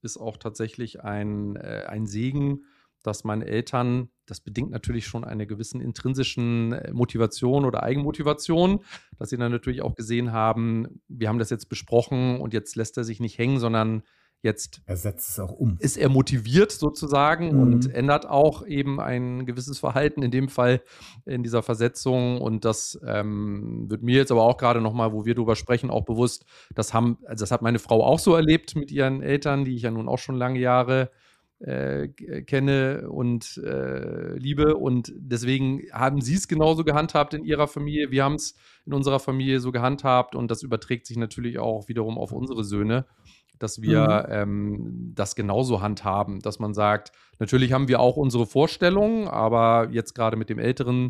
ist auch tatsächlich ein, äh, ein Segen, dass meine Eltern, das bedingt natürlich schon eine gewissen intrinsischen äh, Motivation oder Eigenmotivation, dass sie dann natürlich auch gesehen haben, wir haben das jetzt besprochen und jetzt lässt er sich nicht hängen, sondern jetzt Er setzt es auch um. ist er motiviert sozusagen Mhm. und ändert auch eben ein gewisses Verhalten, in dem Fall in dieser Versetzung. Und das ähm, wird mir jetzt aber auch gerade nochmal, wo wir drüber sprechen, auch bewusst, das haben, also das hat meine Frau auch so erlebt mit ihren Eltern, die ich ja nun auch schon lange Jahre äh, k- kenne und äh, liebe. Und deswegen haben sie es genauso gehandhabt in ihrer Familie. Wir haben es in unserer Familie so gehandhabt und das überträgt sich natürlich auch wiederum auf unsere Söhne, dass wir Mhm. ähm, das genauso handhaben, dass man sagt, natürlich haben wir auch unsere Vorstellungen, aber jetzt gerade mit dem älteren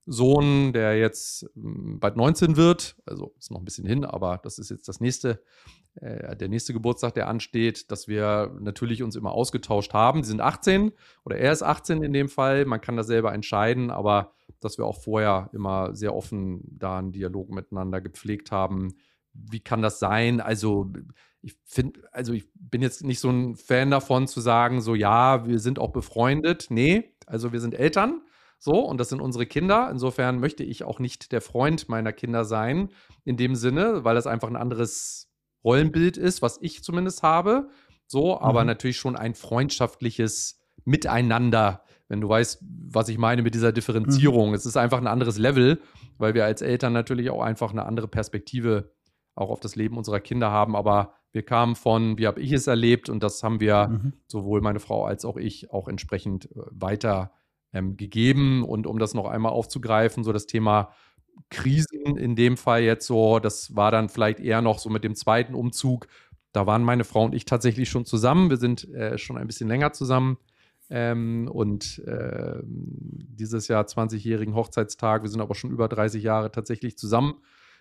Sohn, der jetzt ähm, bald neunzehn wird, also ist noch ein bisschen hin, aber das ist jetzt das nächste, äh, der nächste Geburtstag, der ansteht, dass wir natürlich uns immer ausgetauscht haben. Sie sind achtzehn oder er ist achtzehn in dem Fall, man kann das selber entscheiden, aber dass wir auch vorher immer sehr offen da einen Dialog miteinander gepflegt haben. Wie kann das sein? Also ich finde, also ich bin jetzt nicht so ein Fan davon zu sagen, so ja, wir sind auch befreundet. Nee, also wir sind Eltern, so, und das sind unsere Kinder. Insofern möchte ich auch nicht der Freund meiner Kinder sein, in dem Sinne, weil das einfach ein anderes Rollenbild ist, was ich zumindest habe. So, aber Mhm. natürlich schon ein freundschaftliches Miteinander, wenn du weißt, was ich meine mit dieser Mhm. Differenzierung. Es ist einfach ein anderes Level, weil wir als Eltern natürlich auch einfach eine andere Perspektive auch auf das Leben unserer Kinder haben. Aber wir kamen von, wie habe ich es erlebt, und das haben wir Mhm. sowohl meine Frau als auch ich auch entsprechend äh, weiter ähm, gegeben. Und um das noch einmal aufzugreifen, so das Thema Krisen in dem Fall jetzt so, das war dann vielleicht eher noch so mit dem zweiten Umzug. Da waren meine Frau und ich tatsächlich schon zusammen. Wir sind äh, schon ein bisschen länger zusammen. Ähm, und äh, dieses Jahr zwanzigjährigen Hochzeitstag. Wir sind aber schon über dreißig Jahre tatsächlich zusammen.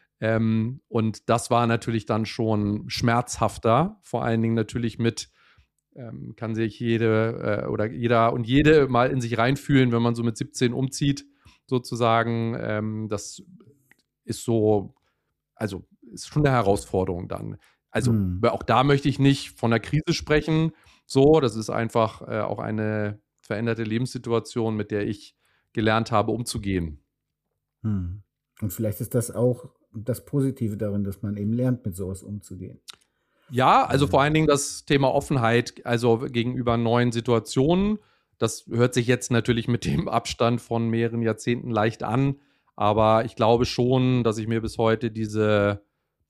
Ähm, und das war natürlich dann schon schmerzhafter, vor allen Dingen natürlich mit, ähm, kann sich jede äh, oder jeder und jede mal in sich reinfühlen, wenn man so mit siebzehn umzieht, sozusagen. Ähm, das ist so, also ist schon eine Herausforderung dann. Also Mhm. auch da möchte ich nicht von einer Krise sprechen. So, das ist einfach äh, auch eine veränderte Lebenssituation, mit der ich gelernt habe, umzugehen. Mhm. Und vielleicht ist das auch das Positive darin, dass man eben lernt, mit sowas umzugehen. Ja, also vor allen Ähm, Dingen das Thema Offenheit, also gegenüber neuen Situationen. Das hört sich jetzt natürlich mit dem Abstand von mehreren Jahrzehnten leicht an, aber ich glaube schon, dass ich mir bis heute diese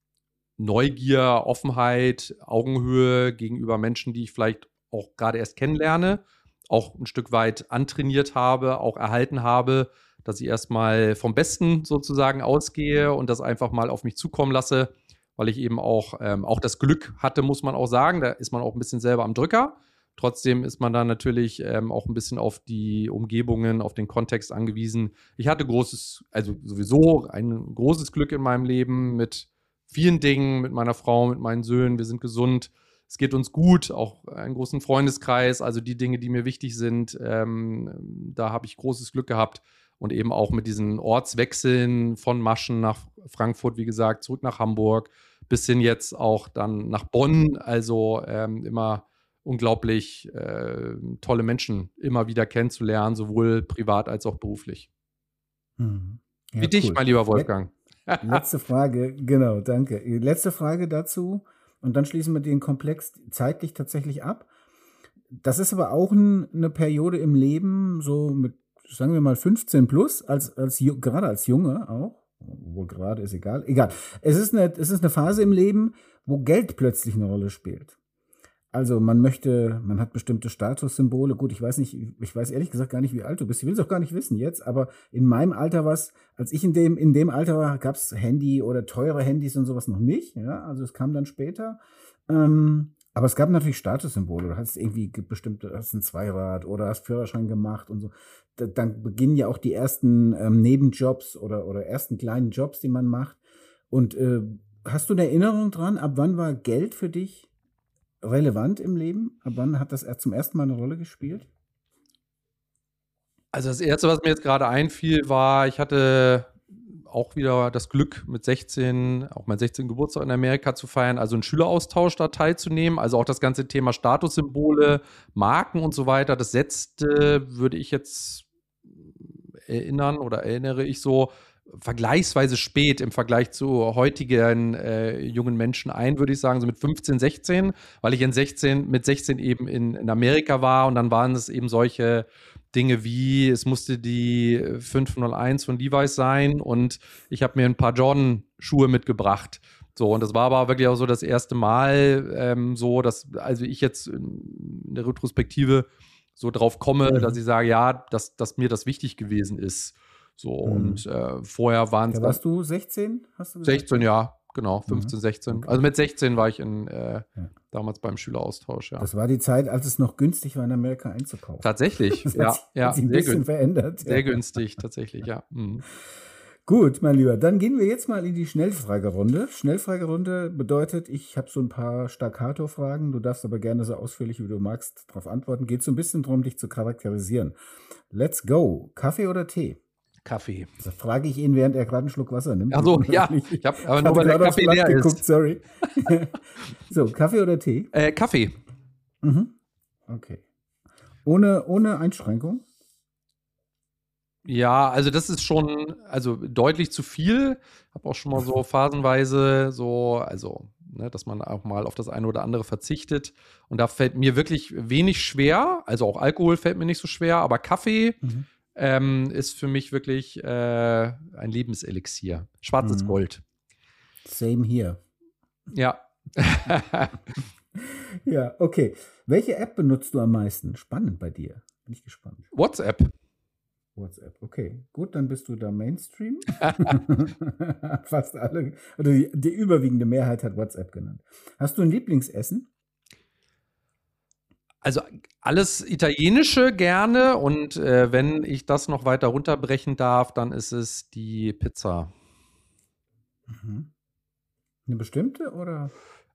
Neugier, Offenheit, Augenhöhe gegenüber Menschen, die ich vielleicht auch gerade erst kennenlerne, auch ein Stück weit antrainiert habe, auch erhalten habe, dass ich erstmal vom Besten sozusagen ausgehe und das einfach mal auf mich zukommen lasse, weil ich eben auch, ähm, auch das Glück hatte, muss man auch sagen. Da ist man auch ein bisschen selber am Drücker. Trotzdem ist man dann natürlich ähm, auch ein bisschen auf die Umgebungen, auf den Kontext angewiesen. Ich hatte großes, also sowieso ein großes Glück in meinem Leben mit vielen Dingen, mit meiner Frau, mit meinen Söhnen. Wir sind gesund, es geht uns gut, auch einen großen Freundeskreis, also die Dinge, die mir wichtig sind, ähm, da habe ich großes Glück gehabt. Und eben auch mit diesen Ortswechseln von Maschen nach Frankfurt, wie gesagt, zurück nach Hamburg, bis hin jetzt auch dann nach Bonn. Also ähm, immer unglaublich äh, tolle Menschen immer wieder kennenzulernen, sowohl privat als auch beruflich. mhm. Wie Ja, dich, cool. mein lieber Let Wolfgang. letzte Frage, genau, danke. Letzte Frage dazu und dann schließen wir den Komplex zeitlich tatsächlich ab. Das ist aber auch 'n 'ne Periode im Leben, so mit, sagen wir mal, fünfzehn plus, als als Ju grade als Junge auch, obwohl gerade ist egal, egal. Es ist 'ne es ist 'ne Phase im Leben, wo Geld plötzlich 'ne Rolle spielt. Also, man möchte man hat bestimmte Statussymbole. Gut, ich weiß nicht ich weiß ehrlich gesagt gar nicht, wie alt du bist. Ich will's auch gar nicht wissen jetzt, aber in meinem Alter war's, als ich in dem in dem Alter war, gab's Handy oder teure Handys und so was noch nicht, ja? Also, es kam dann später. Ähm, aber es gab natürlich Statussymbole. Du hattest irgendwie ge bestimmte, hast 'n Zweirad oder hast Führerschein gemacht und so. Da dann beginnen ja auch die ersten, ähm, Nebenjobs oder oder ersten kleinen Jobs, die man macht. Und, äh, hast du 'ne Erinnerung dran, ab wann war Geld für dich relevant im Leben? Ab wann hat das er zum ersten Mal 'ne Rolle gespielt? Also das Erste, was mir jetzt gerade einfiel, war, ich hatte auch wieder das Glück, mit sechzehn, auch mein sechzehnten Geburtstag in Amerika zu feiern, also einen Schüleraustausch da teilzunehmen. Also auch das ganze Thema Statussymbole, Marken und so weiter, das setzte, würde ich jetzt erinnern oder erinnere ich so, vergleichsweise spät im Vergleich zu heutigen äh, jungen Menschen ein, würde ich sagen, so mit fünfzehn, sechzehn, weil ich in sechzehn, mit sechzehn eben in, in Amerika war und dann waren es eben solche Dinge wie, es musste die fünf null eins von Levi's sein und ich habe mir ein paar Jordan-Schuhe mitgebracht. So, und das war aber wirklich auch so das erste Mal ähm, so, dass, also ich jetzt in der Retrospektive so drauf komme, mhm. dass ich sage, ja, dass, dass mir das wichtig gewesen ist. So, mhm. und äh, vorher waren es. Ja, warst du sechzehn? Hast du gesagt? sechzehn, ja, genau, fünfzehn, mhm. sechzehn. Okay. Also mit sechzehn war ich in, äh, ja. damals beim Schüleraustausch, ja. Das war die Zeit, als es noch günstig war, in Amerika einzukaufen. Tatsächlich, das ja. Hat sich, ja hat sich ein bisschen verändert. Sehr ja. günstig, tatsächlich, ja. Mhm. Gut, mein Lieber, dann gehen wir jetzt mal in die Schnellfragerunde. Schnellfragerunde bedeutet, ich habe so ein paar Staccato-Fragen. Du darfst aber gerne so ausführlich, wie du magst, darauf antworten. Geht so ein bisschen darum, dich zu charakterisieren. Let's go. Kaffee oder Tee? Kaffee. Das frage ich ihn, während er gerade einen Schluck Wasser nimmt. Also ja, ich habe aber nur, weil der Kaffee leer geguckt, ist. Sorry. So, Kaffee oder Tee? Äh, Kaffee. Mhm. Okay. Ohne, ohne Einschränkung? Ja, also das ist schon, also deutlich zu viel. Habe auch schon mal so phasenweise so, also, ne, dass man auch mal auf das eine oder andere verzichtet. Und da fällt mir wirklich wenig schwer. Also auch Alkohol fällt mir nicht so schwer, aber Kaffee mhm. ähm, ist für mich wirklich äh, ein Lebenselixier. Schwarzes mhm. Gold. Same here. Ja. Ja, okay. Welche App benutzt du am meisten? Spannend bei dir. Bin ich gespannt. WhatsApp. WhatsApp, okay. Gut, dann bist du da Mainstream. Fast alle, oder die, die überwiegende Mehrheit hat WhatsApp genannt. Hast du ein Lieblingsessen? Also alles Italienische gerne und äh, wenn ich das noch weiter runterbrechen darf, dann ist es die Pizza. Mhm. Eine bestimmte oder?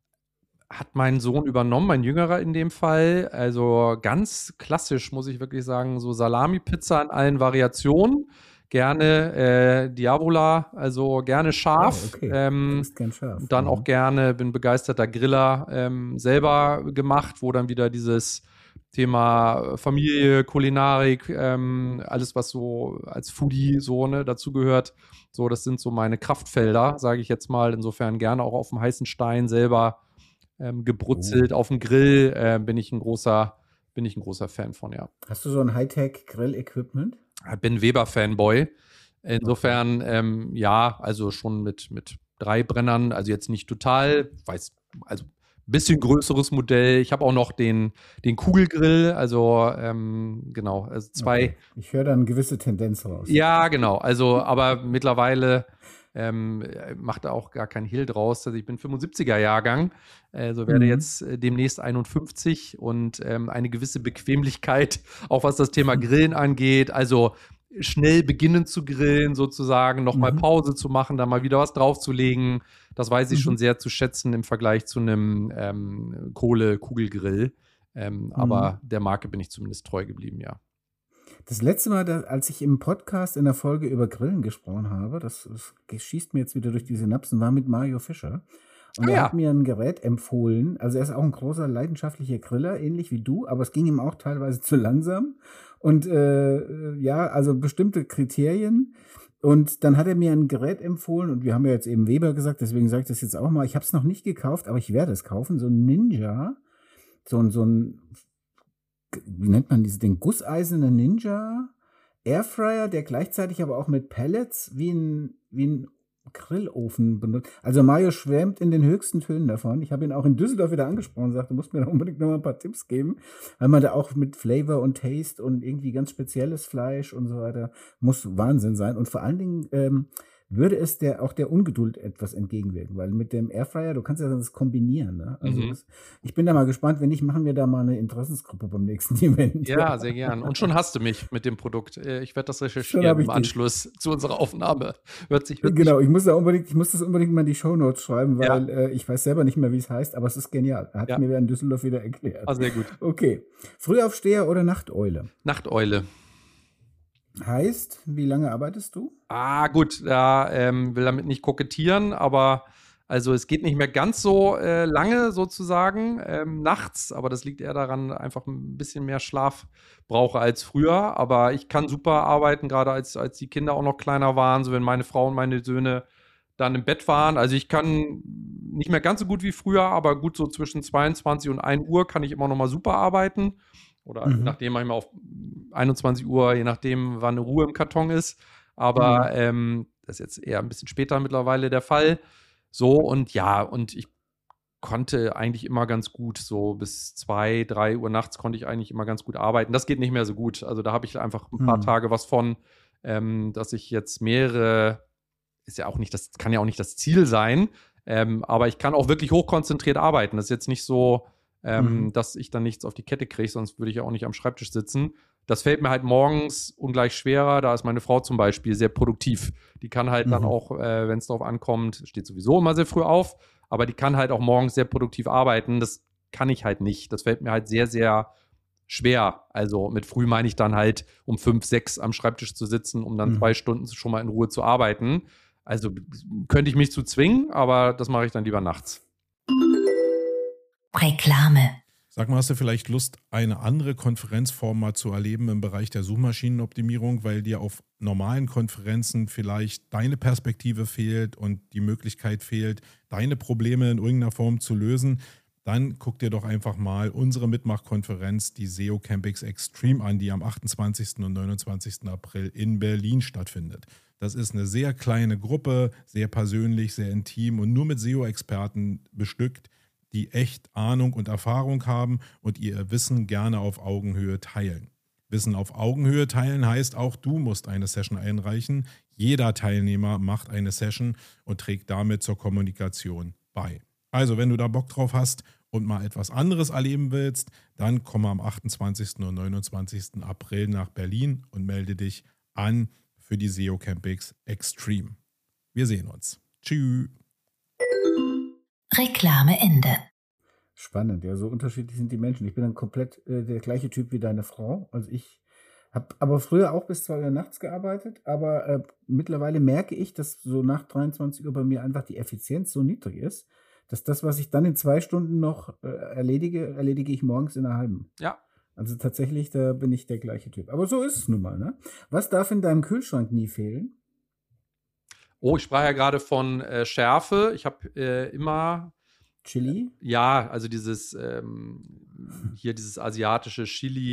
Hat mein Sohn übernommen, mein Jüngerer in dem Fall. Also ganz klassisch, muss ich wirklich sagen, so Salami-Pizza in allen Variationen. Gerne äh, Diavola, also gerne scharf. Oh, okay. Ähm, du bist gern scharf. Dann mhm. auch gerne, bin begeisterter Griller, ähm, selber gemacht, wo dann wieder dieses Thema Familie, Kulinarik, ähm, alles, was so als Foodie so ne, dazugehört. So, das sind so meine Kraftfelder, sage ich jetzt mal. Insofern gerne auch auf dem heißen Stein selber Ähm, gebrutzelt oh. auf dem Grill, äh, bin ich ein großer, bin ich ein großer Fan von, ja. Hast du so ein Hightech-Grill-Equipment? Ich bin Weber-Fanboy. Insofern, okay. ähm, ja, also schon mit, mit drei Brennern, also jetzt nicht total, weiß, also ein bisschen größeres Modell. Ich habe auch noch den, den Kugelgrill, also ähm, genau, also zwei. Okay. Ich höre da eine gewisse Tendenz raus. Ja, genau, also aber mittlerweile Ähm, macht da auch gar keinen Hehl draus. Also ich bin fünfundsiebziger Jahrgang, also werde mhm. jetzt äh, demnächst einundfünfzig und ähm, eine gewisse Bequemlichkeit, auch was das Thema Grillen angeht. Also schnell beginnen zu grillen sozusagen, nochmal mhm. Pause zu machen, da mal wieder was draufzulegen. Das weiß ich mhm. schon sehr zu schätzen im Vergleich zu einem ähm, Kohle-Kugelgrill. Ähm, mhm. Aber der Marke bin ich zumindest treu geblieben, ja. Das letzte Mal, da, als ich im Podcast in der Folge über Grillen gesprochen habe, das, das schießt mir jetzt wieder durch die Synapsen, war mit Mario Fischer. Und ah, er ja. hat mir ein Gerät empfohlen. Also er ist auch ein großer, leidenschaftlicher Griller, ähnlich wie du, aber es ging ihm auch teilweise zu langsam. Und äh, ja, also bestimmte Kriterien. Und dann hat er mir ein Gerät empfohlen und wir haben ja jetzt eben Weber gesagt, deswegen sage ich das jetzt auch mal. Ich habe es noch nicht gekauft, aber ich werde es kaufen. So ein Ninja, so ein, so ein wie nennt man dieses Ding, gusseiserne Ninja Airfryer, der gleichzeitig aber auch mit Pellets wie ein, wie ein Grillofen benutzt. Also Mario schwärmt in den höchsten Tönen davon. Ich habe ihn auch in Düsseldorf wieder angesprochen und sagte, du musst mir da unbedingt noch mal ein paar Tipps geben, weil man da auch mit Flavor und Taste und irgendwie ganz spezielles Fleisch und so weiter, muss Wahnsinn sein. Und vor allen Dingen ähm, würde es der auch der Ungeduld etwas entgegenwirken, weil mit dem Airfryer, du kannst ja das kombinieren. Ne? Also Mhm. das, ich bin da mal gespannt, wenn nicht, machen wir da mal eine Interessensgruppe beim nächsten Event. Ja, sehr gern. Und schon hast du mich mit dem Produkt. Äh, Ich werde das Schon recherchieren habe ich im dich. Anschluss zu unserer Aufnahme. Hört sich, hört sich Genau, ich muss da unbedingt, ich muss das unbedingt mal in die Shownotes schreiben, Ja, weil äh, ich weiß selber nicht mehr, wie es heißt, aber es ist genial. Hat ja, mir wer in Düsseldorf wieder erklärt. ah, sehr gut. Okay. Frühaufsteher oder Nachteule? Nachteule. Heißt, wie lange arbeitest du? Ah, gut, ja, ähm, will damit nicht kokettieren, aber also es geht nicht mehr ganz so äh, lange sozusagen ähm, nachts, aber das liegt eher daran, einfach ein bisschen mehr Schlaf brauche als früher. Aber ich kann super arbeiten, gerade als, als die Kinder auch noch kleiner waren, so wenn meine Frau und meine Söhne dann im Bett waren. Also ich kann nicht mehr ganz so gut wie früher, aber gut so zwischen zweiundzwanzig und ein Uhr kann ich immer noch mal super arbeiten. Oder je Mhm. nachdem, manchmal auf einundzwanzig Uhr, je nachdem, wann eine Ruhe im Karton ist. Aber Mhm. ähm, das ist jetzt eher ein bisschen später mittlerweile der Fall. So und ja, und ich konnte eigentlich immer ganz gut, so bis zwei, drei Uhr nachts konnte ich eigentlich immer ganz gut arbeiten. Das geht nicht mehr so gut. Also da habe ich einfach ein paar Mhm. Tage was von, ähm, dass ich jetzt mehrere, ist ja auch nicht, das kann ja auch nicht das Ziel sein, ähm, aber ich kann auch wirklich hochkonzentriert arbeiten. Das ist jetzt nicht so, ähm, Mhm. dass ich dann nichts auf die Kette kriege, sonst würde ich ja auch nicht am Schreibtisch sitzen. Das fällt mir halt morgens ungleich schwerer. Da ist meine Frau zum Beispiel sehr produktiv. Die kann halt dann Mhm. auch, äh, wenn es darauf ankommt, steht sowieso immer sehr früh auf, aber die kann halt auch morgens sehr produktiv arbeiten. Das kann ich halt nicht. Das fällt mir halt sehr, sehr schwer. Also mit früh meine ich dann halt um fünf, sechs am Schreibtisch zu sitzen, um dann zwei Mhm. Stunden schon mal in Ruhe zu arbeiten. Also könnte ich mich zu zwingen, aber das mache ich dann lieber nachts. Reklame. Sag mal, hast du vielleicht Lust, eine andere Konferenzform mal zu erleben im Bereich der Suchmaschinenoptimierung, weil dir auf normalen Konferenzen vielleicht deine Perspektive fehlt und die Möglichkeit fehlt, deine Probleme in irgendeiner Form zu lösen? Dann guck dir doch einfach mal unsere Mitmachkonferenz, die S E O Campix Extreme, an, die am achtundzwanzigsten und neunundzwanzigsten April in Berlin stattfindet. Das ist eine sehr kleine Gruppe, sehr persönlich, sehr intim und nur mit S E O-Experten bestückt, die echt Ahnung und Erfahrung haben und ihr Wissen gerne auf Augenhöhe teilen. Wissen auf Augenhöhe teilen heißt, auch du musst eine Session einreichen. Jeder Teilnehmer macht eine Session und trägt damit zur Kommunikation bei. Also, wenn du da Bock drauf hast und mal etwas anderes erleben willst, dann komm am achtundzwanzigsten und neunundzwanzigsten April nach Berlin und melde dich an für die S E O Campix Extreme. Wir sehen uns. Tschüss. Reklame Ende. Spannend, ja, so unterschiedlich sind die Menschen. Ich bin dann komplett äh, der gleiche Typ wie deine Frau. Also ich habe aber früher auch bis zwei Uhr nachts gearbeitet, aber äh, mittlerweile merke ich, dass so nach dreiundzwanzig Uhr bei mir einfach die Effizienz so niedrig ist, dass das, was ich dann in zwei Stunden noch äh, erledige, erledige ich morgens in einer halben. Ja. Also tatsächlich, da bin ich der gleiche Typ. Aber so ist es nun mal, ne? Was darf in deinem Kühlschrank nie fehlen? Oh, ich sprach ja gerade von äh, Schärfe. Ich habe äh, immer Chili? Ja, also dieses ähm, hier dieses asiatische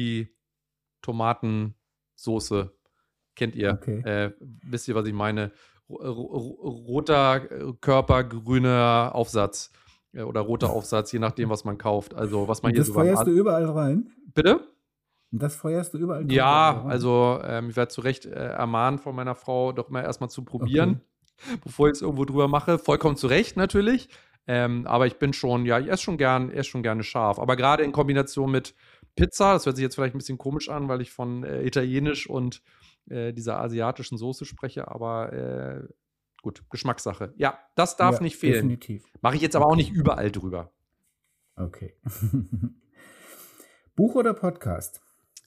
Chili-Tomatensoße kennt ihr. Okay. Äh, wisst ihr, was ich meine? R- r- roter Körper, grüner Aufsatz äh, oder roter Aufsatz, je nachdem, was man kauft. Also was man Und hier das so beim feuerst As- du überall rein? Bitte? Und das feuerst du überall drüber Ja, rein? also ähm, ich werde zu Recht äh, ermahnt von meiner Frau, doch mal erstmal zu probieren, Okay. bevor ich es irgendwo drüber mache. Vollkommen zu Recht natürlich. Ähm, aber ich bin schon, ja, ich esse schon gern, esse schon gerne scharf. Aber gerade in Kombination mit Pizza, das hört sich jetzt vielleicht ein bisschen komisch an, weil ich von äh, Italienisch und äh, dieser asiatischen Soße spreche, aber äh, gut, Geschmackssache. Ja, das darf Ja, nicht fehlen. definitiv. Mache ich jetzt aber auch Okay. nicht überall drüber. Okay. Buch oder Podcast?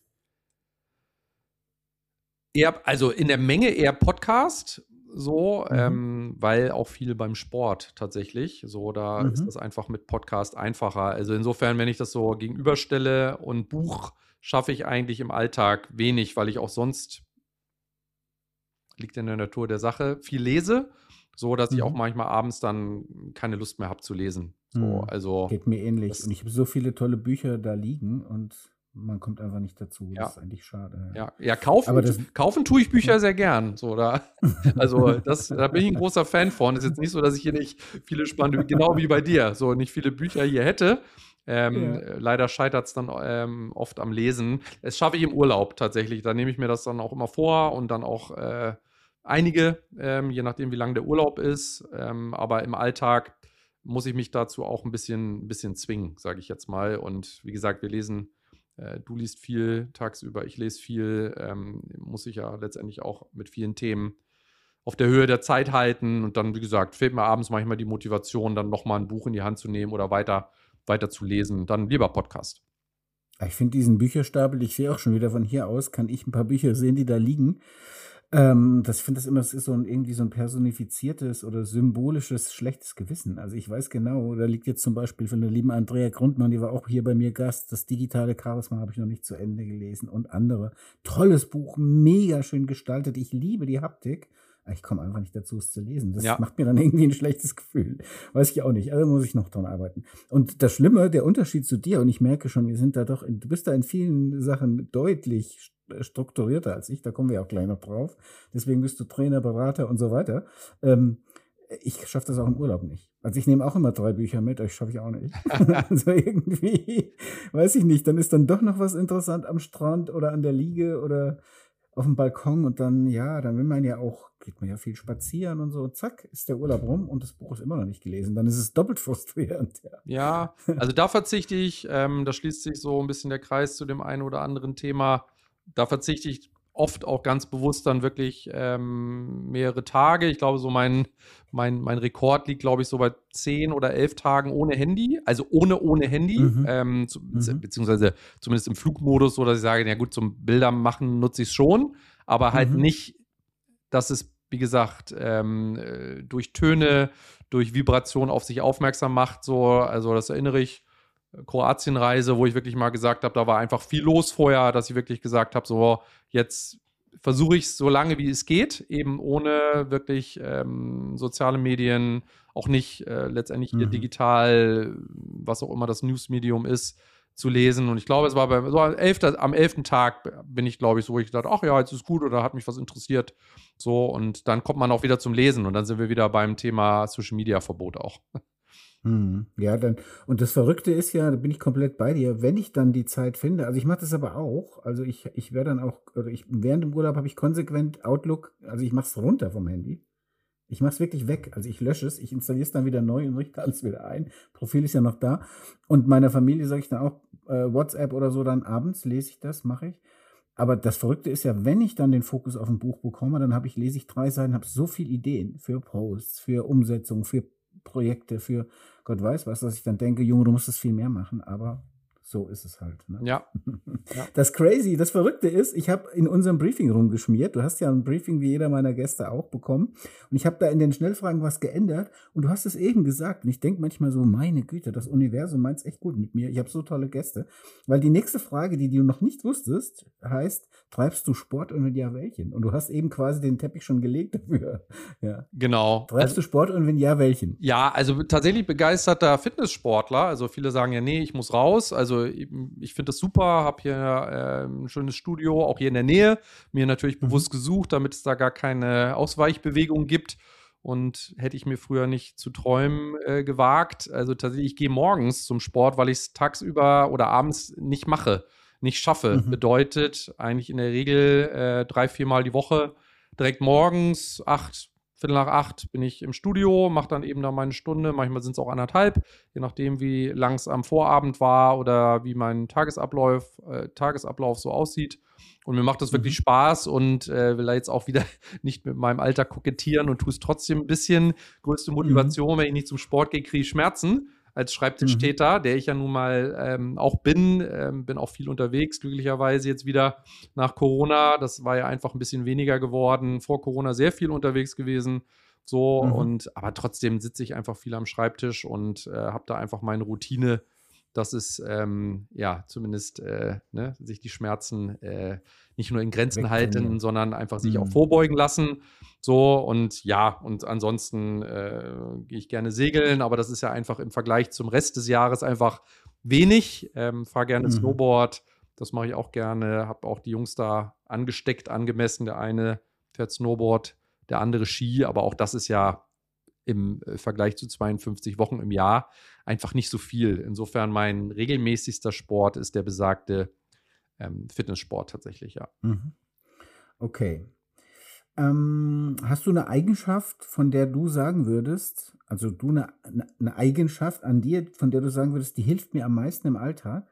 Eher, also in der Menge eher Podcast, so, Mhm. ähm, weil auch viel beim Sport tatsächlich. So, da ist Mhm. das einfach mit Podcast einfacher. Also insofern, wenn ich das so gegenüberstelle und Buch schaffe ich eigentlich im Alltag wenig, weil ich auch sonst, liegt in der Natur der Sache, viel lese, so dass ich auch Mhm. manchmal abends dann keine Lust mehr habe zu lesen. So, Hm. also Geht mir ähnlich. das, Und ich habe so viele tolle Bücher da liegen und man kommt einfach nicht dazu. Das ja. ist eigentlich schade. Ja, ja kaufen, Aber das, kaufen tue ich Bücher sehr gern. So, da, also das, da bin ich ein großer Fan von. Ist jetzt nicht so, dass ich hier nicht viele spannende, genau wie bei dir, so nicht viele Bücher hier hätte. Ähm, Ja. Leider scheitert es dann ähm, oft am Lesen. Das schaffe ich im Urlaub tatsächlich. Da nehme ich mir das dann auch immer vor und dann auch äh, einige, ähm, je nachdem, wie lang der Urlaub ist. Ähm, aber im Alltag muss ich mich dazu auch ein bisschen, ein bisschen zwingen, sage ich jetzt mal. Und wie gesagt, wir lesen. Äh, Du liest viel tagsüber, ich lese viel, ähm, muss ich ja letztendlich auch mit vielen Themen auf der Höhe der Zeit halten. Und dann, wie gesagt, fehlt mir abends manchmal die Motivation, dann nochmal ein Buch in die Hand zu nehmen oder weiter, weiter zu lesen. Dann lieber Podcast. Ich finde diesen Bücherstapel, ich sehe auch schon wieder von hier aus, kann ich ein paar Bücher sehen, die da liegen. Ähm, das finde das immer, das ist so ein irgendwie so ein personifiziertes oder symbolisches schlechtes Gewissen. Also ich weiß genau, da liegt jetzt zum Beispiel von der lieben Andrea Grundmann, die war auch hier bei mir Gast, das digitale Charisma habe ich noch nicht zu Ende gelesen und andere. Tolles Buch, mega schön gestaltet. Ich liebe die Haptik. Ich komme einfach nicht dazu, es zu lesen. Das Ja. macht mir dann irgendwie ein schlechtes Gefühl. Weiß ich auch nicht. Also muss ich noch dran arbeiten. Und das Schlimme, der Unterschied zu dir, und ich merke schon, wir sind da doch, in, du bist da in vielen Sachen deutlich strukturierter als ich, da kommen wir auch gleich noch drauf. Deswegen bist du Trainer, Berater und so weiter. Ähm, ich schaffe das auch im Urlaub nicht. Also ich nehme auch immer drei Bücher mit, das schaffe ich auch nicht. Also irgendwie, weiß ich nicht, dann ist dann doch noch was interessant am Strand oder an der Liege oder auf dem Balkon und dann, ja, dann will man ja auch, geht man ja viel spazieren und so, zack, ist der Urlaub rum und das Buch ist immer noch nicht gelesen. Dann ist es doppelt frustrierend. Ja, Ja, also da verzichte ich, ähm, da schließt sich so ein bisschen der Kreis zu dem einen oder anderen Thema. Da verzichte ich oft auch ganz bewusst dann wirklich ähm, mehrere Tage. Ich glaube, so mein, mein, mein Rekord liegt, glaube ich, so bei zehn oder elf Tagen ohne Handy, also ohne ohne Handy, Mhm. ähm, zu, Mhm. beziehungsweise zumindest im Flugmodus, so dass ich sage, ja gut, zum Bilder machen nutze ich es schon, aber halt Mhm. nicht, dass es, wie gesagt, ähm, äh, durch Töne, durch Vibration auf sich aufmerksam macht. So, also das erinnere ich, Kroatienreise, wo ich wirklich mal gesagt habe, da war einfach viel los vorher, dass ich wirklich gesagt habe, so jetzt versuche ich es so lange wie es geht, eben ohne wirklich ähm, soziale Medien, auch nicht äh, letztendlich hier Mhm. digital, was auch immer das Newsmedium ist, zu lesen. Und ich glaube, es war bei, so am elften am elften Tag bin ich, glaube ich, so, wo ich dachte, ach ja, jetzt ist gut oder hat mich was interessiert. So, und dann kommt man auch wieder zum Lesen und dann sind wir wieder beim Thema Social Media Verbot auch. Mhm. Ja, dann, und das Verrückte ist ja, da bin ich komplett bei dir, wenn ich dann die Zeit finde, also ich mache das aber auch, also ich, ich werde dann auch, oder ich, während dem Urlaub habe ich konsequent Outlook, also ich mache es runter vom Handy. Ich mache es wirklich weg. Also ich lösche es, ich installiere es dann wieder neu und richte alles wieder ein. Profil ist ja noch da. Und meiner Familie sage ich dann auch, äh, WhatsApp oder so, dann abends lese ich das, mache ich. Aber das Verrückte ist ja, wenn ich dann den Fokus auf ein Buch bekomme, dann habe ich, lese ich drei Seiten, habe so viele Ideen für Posts, für Umsetzung, für Projekte, für Gott weiß was, dass ich dann denke, Junge, du musst das viel mehr machen, aber so ist es halt. Ne? Ja. Ja. Das Crazy, das Verrückte ist, ich habe in unserem Briefing rumgeschmiert. Du hast ja ein Briefing wie jeder meiner Gäste auch bekommen. Und ich habe da in den Schnellfragen was geändert. Und du hast es eben gesagt. Und ich denke manchmal so, meine Güte, das Universum meint es echt gut mit mir. Ich habe so tolle Gäste. Weil die nächste Frage, die du noch nicht wusstest, heißt, treibst du Sport und wenn ja, welchen? Und du hast eben quasi den Teppich schon gelegt dafür. Ja. Genau. Treibst Also, du Sport und wenn ja, welchen? ja, also tatsächlich begeisterter Fitnesssportler. Also viele sagen ja, nee, ich muss raus. Also ich finde das super, habe hier äh, ein schönes Studio, auch hier in der Nähe. Mir natürlich Mhm. bewusst gesucht, damit es da gar keine Ausweichbewegung gibt. Und hätte ich mir früher nicht zu träumen äh, gewagt. Also tatsächlich, ich gehe morgens zum Sport, weil ich es tagsüber oder abends nicht mache, nicht schaffe. Mhm. Bedeutet eigentlich in der Regel äh, drei, viermal die Woche direkt morgens, acht, Viertel nach acht bin ich im Studio, mache dann eben da meine Stunde. Manchmal sind es auch anderthalb, je nachdem, wie lang es am Vorabend war oder wie mein Tagesablauf, äh, Tagesablauf so aussieht. Und mir macht das wirklich Mhm. Spaß und äh, will da jetzt auch wieder nicht mit meinem Alter kokettieren und tue es trotzdem ein bisschen. Größte Motivation, wenn ich nicht zum Sport gehe, kriege ich Schmerzen als Schreibtischtäter, der ich ja nun mal ähm, auch bin. Ähm, bin auch viel unterwegs, glücklicherweise jetzt wieder nach Corona. Das war ja einfach ein bisschen weniger geworden. Vor Corona sehr viel unterwegs gewesen. So, Mhm. und aber trotzdem sitze ich einfach viel am Schreibtisch und äh, habe da einfach meine Routine, dass es ähm, ja zumindest äh, ne, sich die Schmerzen äh, nicht nur in Grenzen Wegtrainieren. halten, sondern einfach sich auch Mhm. vorbeugen lassen. So, und ja, und ansonsten äh, gehe ich gerne segeln, aber das ist ja einfach im Vergleich zum Rest des Jahres einfach wenig. Ähm, fahre gerne Mhm. Snowboard, das mache ich auch gerne, habe auch die Jungs da angesteckt, angemessen. Der eine fährt Snowboard, der andere Ski, aber auch das ist ja im Vergleich zu zweiundfünfzig Wochen im Jahr einfach nicht so viel. Insofern mein regelmäßigster Sport ist der besagte ähm, Fitnesssport tatsächlich, ja. Mhm. Okay. Ähm, hast du eine Eigenschaft, von der du sagen würdest, also du eine, eine, eine Eigenschaft an dir, von der du sagen würdest, die hilft mir am meisten im Alltag?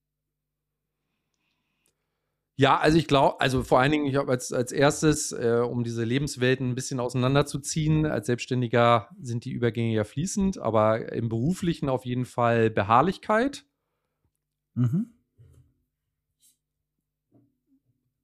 Ja, also ich glaube, also vor allen Dingen, ich habe als, als erstes, äh, um diese Lebenswelten ein bisschen auseinanderzuziehen, als Selbstständiger sind die Übergänge ja fließend, aber im Beruflichen auf jeden Fall Beharrlichkeit. Mhm.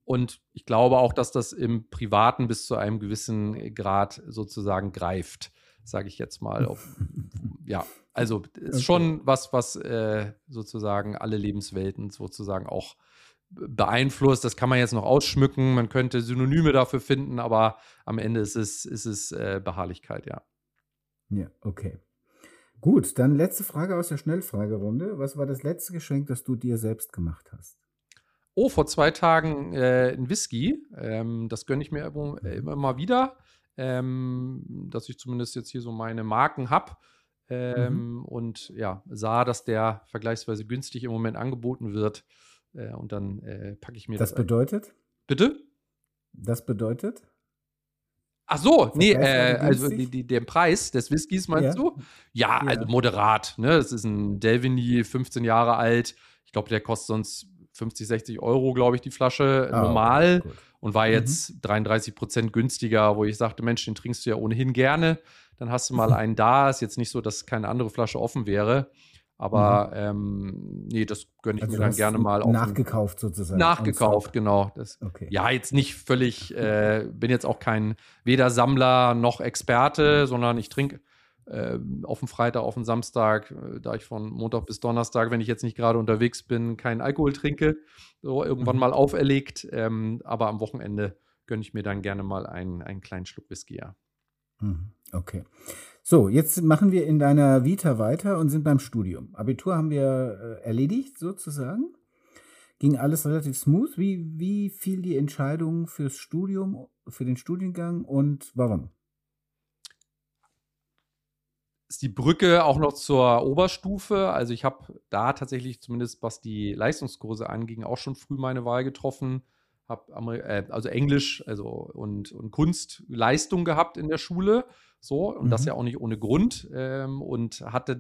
Und ich glaube auch, dass das im Privaten bis zu einem gewissen Grad sozusagen greift, sage ich jetzt mal. Ob, ja, also es ist okay. schon was, was äh, sozusagen alle Lebenswelten sozusagen auch beeinflusst. Das kann man jetzt noch ausschmücken, man könnte Synonyme dafür finden, aber am Ende ist es, ist es äh, Beharrlichkeit, ja. Ja, okay. Gut, dann letzte Frage aus der Schnellfragerunde. Was war das letzte Geschenk, das du dir selbst gemacht hast? Oh, vor zwei Tagen äh, ein Whisky. Ähm, das gönne ich mir immer, immer mal wieder, ähm, dass ich zumindest jetzt hier so meine Marken habe. Ähm, mhm. Und ja, sah, dass der vergleichsweise günstig im Moment angeboten wird. Äh, und dann äh, packe ich mir das. Das bedeutet? Ein. Bitte? Das bedeutet? Ach so, nee, äh, also die, die, den Preis des Whiskys meinst ja. du? Ja, ja, also moderat. Ne? Das ist ein Delveny, fünfzehn Jahre alt. Ich glaube, der kostet sonst fünfzig, sechzig Euro, glaube ich, die Flasche ah, normal. Okay, und war jetzt mhm. dreiunddreißig Prozent günstiger, wo ich sagte, Mensch, den trinkst du ja ohnehin gerne. Dann hast du mal einen da. Ist jetzt nicht so, dass keine andere Flasche offen wäre. Aber mhm. ähm, nee, das gönne ich also mir dann gerne mal. Nachgekauft auf sozusagen. Nachgekauft, genau. Das, okay. Ja, jetzt nicht völlig, äh, bin jetzt auch kein weder Sammler noch Experte, sondern ich trinke äh, auf dem Freitag, auf dem Samstag, äh, da ich von Montag bis Donnerstag, wenn ich jetzt nicht gerade unterwegs bin, keinen Alkohol trinke, so irgendwann mhm. mal auferlegt. Ähm, aber am Wochenende gönne ich mir dann gerne mal einen, einen kleinen Schluck Whisky, ja. Mhm. Okay. So, jetzt machen wir in deiner Vita weiter und sind beim Studium. Abitur haben wir äh, erledigt sozusagen. Ging alles relativ smooth. Wie, wie fiel die Entscheidung fürs Studium, für den Studiengang und warum? Ist die Brücke auch noch zur Oberstufe? Also ich habe da tatsächlich zumindest, was die Leistungskurse anging, auch schon früh meine Wahl getroffen. Habe äh, also Englisch also und, und Kunst Leistung gehabt in der Schule. So, und mhm. das ja auch nicht ohne Grund. Ähm, und hatte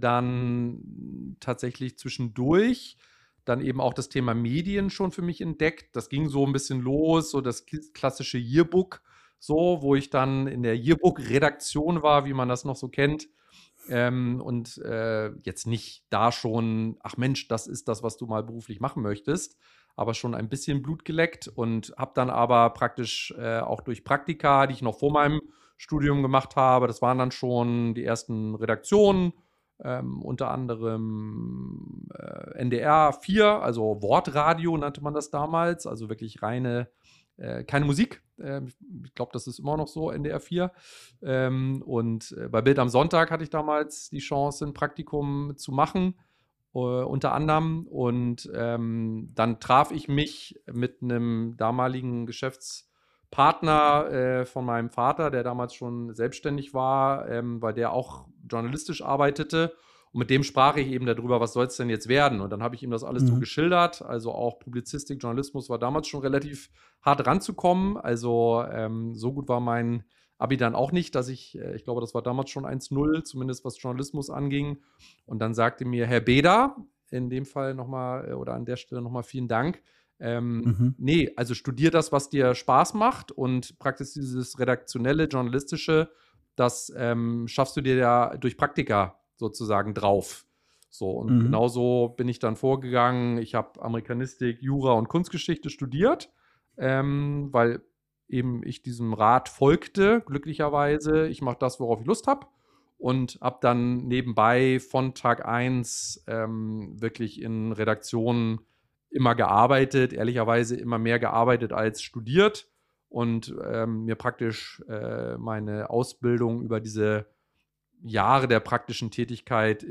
dann tatsächlich zwischendurch dann eben auch das Thema Medien schon für mich entdeckt. Das ging so ein bisschen los, so das klassische Yearbook, so, wo ich dann in der Yearbook-Redaktion war, wie man das noch so kennt. Ähm, und äh, jetzt nicht da schon, ach Mensch, das ist das, was du mal beruflich machen möchtest, aber schon ein bisschen Blut geleckt und habe dann aber praktisch äh, auch durch Praktika, die ich noch vor meinem Studium gemacht habe, das waren dann schon die ersten Redaktionen, ähm, unter anderem äh, N D R vier, also Wortradio nannte man das damals, also wirklich reine, äh, keine Musik. Äh, ich glaube, das ist immer noch so, N D R vier. Ähm, und äh, bei Bild am Sonntag hatte ich damals die Chance, ein Praktikum zu machen. Uh, unter anderem und ähm, dann traf ich mich mit einem damaligen Geschäftspartner äh, von meinem Vater, der damals schon selbstständig war, ähm, weil der auch journalistisch arbeitete und mit dem sprach ich eben darüber, was soll es denn jetzt werden, und dann habe ich ihm das alles mhm. so geschildert, also auch Publizistik, Journalismus war damals schon relativ hart ranzukommen, also ähm, so gut war mein Abi dann auch nicht, dass ich, ich glaube, das war damals schon eins null, zumindest was Journalismus anging. Und dann sagte mir Herr Beder, in dem Fall nochmal oder an der Stelle nochmal vielen Dank, ähm, mhm. nee, also studier das, was dir Spaß macht und praktisch dieses redaktionelle, journalistische, das ähm, schaffst du dir ja durch Praktika sozusagen drauf. So, und mhm. genauso bin ich dann vorgegangen. Ich habe Amerikanistik, Jura und Kunstgeschichte studiert, ähm, weil eben ich diesem Rat folgte, glücklicherweise. Ich mache das, worauf ich Lust habe, und habe dann nebenbei von Tag eins ähm, wirklich in Redaktionen immer gearbeitet, ehrlicherweise immer mehr gearbeitet als studiert und ähm, mir praktisch äh, meine Ausbildung über diese Jahre der praktischen Tätigkeit